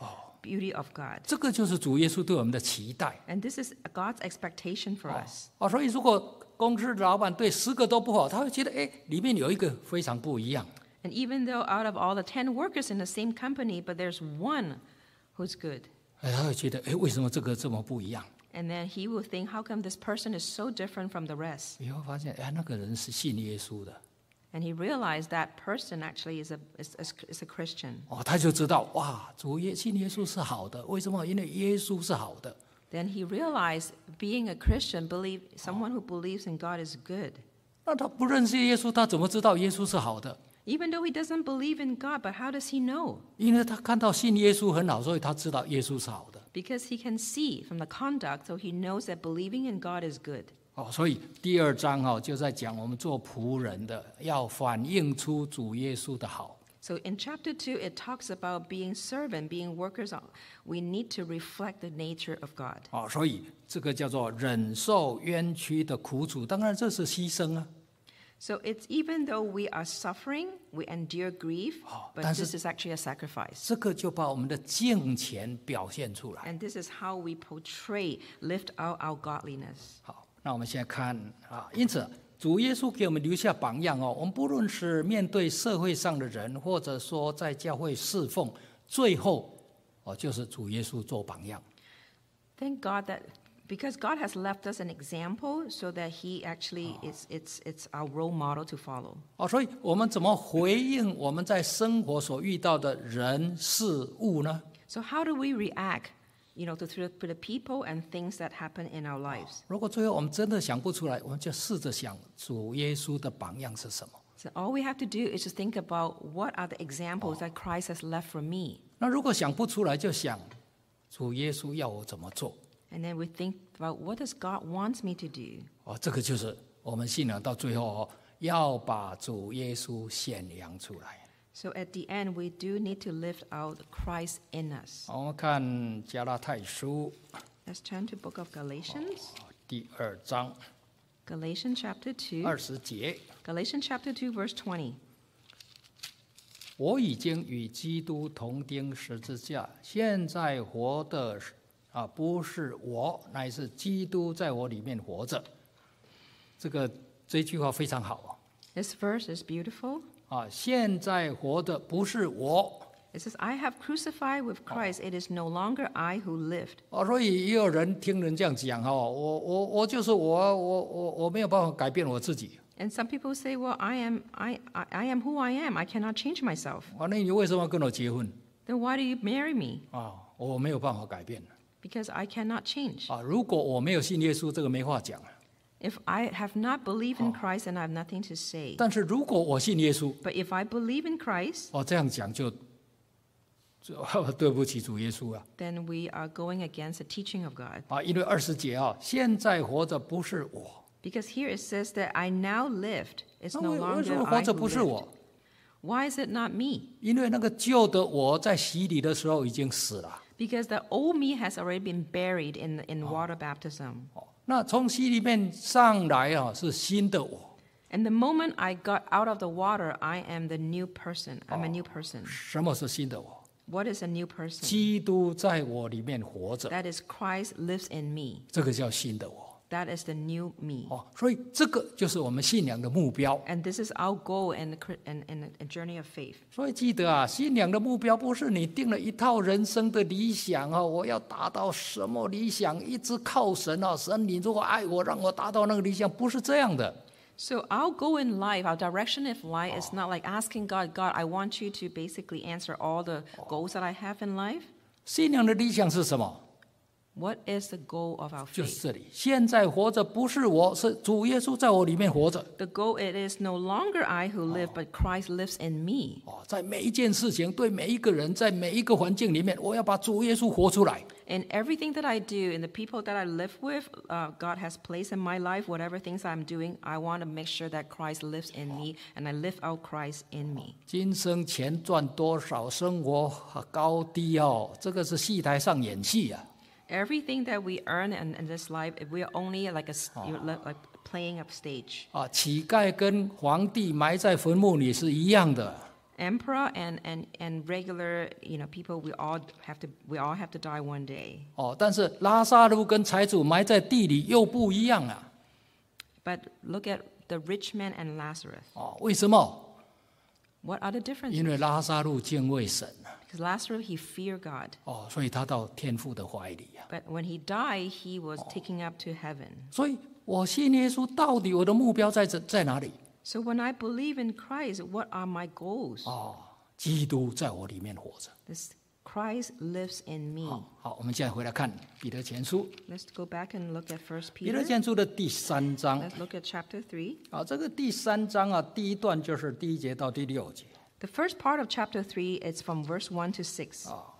beauty of God. 这个就是主耶稣对我们的期待。 And this is God's expectation for us. 所以如果公司的老板对10个都不好，他会觉得里面有一个非常不一样。 And even though out of all the 10 workers in the same company, but there's one who's good. 他会觉得为什么这个这么不一样？ And then he will think, how come this person is so different from the rest? 你会发现那个人是信耶稣的。 And he realized that person actually is a Christian. 他就知道哇，信耶稣是好的。为什么？因为耶稣是好的。 Then he realized being a Christian, someone who believes in God is good. 那他不认识耶稣，他怎么知道耶稣是好的？ Even though he doesn't believe in God, but how does he know? 因为他看到信耶稣很好，所以他知道耶稣是好的。 Because he can see from the conduct, so he knows that believing in God is good. 所以第2章就在讲我们做仆人的要反映出主耶稣的好。 So in chapter 2, it talks about being servant, being workers. We need to reflect the nature of God. 所以这个叫做忍受冤屈的苦楚，当然这是牺牲啊。 So it's even though we are suffering, we endure grief, but 但是 this is actually a sacrifice. 这个就把我们的敬虔表现出来。 And this is how we portray, lift out our godliness. 好，那我们现在看因此主耶稣给我们留下榜样我们不论是面对社会上的人，或者说在教会侍奉，最后就是主耶稣做榜样。 Thank God that because God has left us an example, so that He actually it's our role model to follow. 所以我们怎么回应我们在生活所遇到的人事物呢？ So how do we react, to the people and things that happen in our lives? 如果最后我们真的想不出来，我们就试着想主耶稣的榜样是什么。 So all we have to do is to think about what are the examples that Christ has left for me. 那如果想不出来，就想主耶稣要我怎么做。 And then we think about what does God wants me to do. 这个就是我们信仰到最后要把主耶稣显扬出来。 So at the end, we do need to lift out Christ in us. 我们看加拉太书 Let's turn to the book of Galatians. 第2章 Galatians chapter 2. 20节， Galatians chapter 2, verse 20. 我已经与基督同钉十字架，现在活的不是我，乃是基督在我里面活着。这句话非常好 This verse is beautiful. 现在活的不是我。 It says, I have crucified with Christ. It is no longer I who lived. 所以也有人听人这样讲我就是我没有办法改变我自己。 And some people say, well, I am who I am. I cannot change myself. 那你为什么要跟我结婚？ Then why do you marry me? 我没有办法改变。 Because I cannot change. 如果我没有信耶稣，这个没话讲。 If I have not believed in Christ, then I have nothing to say. 但是如果我信耶稣， But if I believe in Christ, 这样讲就对不起主耶稣啊。 then we are going against the teaching of God. 因为20节现在活着不是我。 Because here it says that I now lived. It's no 为什 longer 么活 I 着 who 不是 lived. 我？ Why is it not me? 因为那个旧的我在洗礼的时候已经死了。 Because the old me has already been buried in water baptism. 那从洗里面上来是新的我。 And the moment I got out of the water, I am the new person. I'm a new person. 什么是新的我？ What is a new person? 基督在我里面活着， That is Christ lives in me. 这个叫新的我。 That is the new me. 所以这个就是我们信仰的目标。 And this is our goal in a journey of faith. 所以记得信仰的目标不是你定了一套人生的理想我要达到什么理想，一直靠神神你如果爱我，让我达到那个理想，不是这样的。 So our goal in life, our direction of life is not like asking God, I want you to basically answer all the goals that I have in life. 信仰的理想是什么？ What is the goal of our 就是 faith? 这里，现在活着不是我，是主耶稣在我里面活着。 The goal it is no longer I who live, but Christ lives in me. 在每一件事情，对每一个人，在每一个环境里面，我要把主耶稣活出来。 In everything that I do, in the people that I live with, God has placed in my life, whatever things I'm doing, I want to make sure that Christ lives in me, and I live out Christ in me. 今生钱赚多少，生活高低这个是戏台上演戏啊。 Everything that we earn in this life, we are only like like playing a stage. 乞丐跟皇帝埋在坟墓里是一样的。 emperor and regular, people, we all have to die one day. 但是拉撒路跟财主埋在地里又不一样啊。 But look at the rich man and Lazarus. 为什么？ What are the differences? 因为拉撒路敬畏神啊。 Because Lazarus, he feared God. 所以他到天父的怀里啊。 But when he died, he was taken up to heaven. 所以我信耶稣，到底我的目标在哪里？ So when I believe in Christ, what are my goals? 基督在我里面活着。 This Christ lives in me. 好，我们现在回来看彼得前书。 Let's go back and look at 1 彼得 Peter. 前书的第3章。 Let's look at chapter 3. 这个第3章啊，第一段就是第1节到第6节。 The first part of chapter 3 is from verse 1 to 6.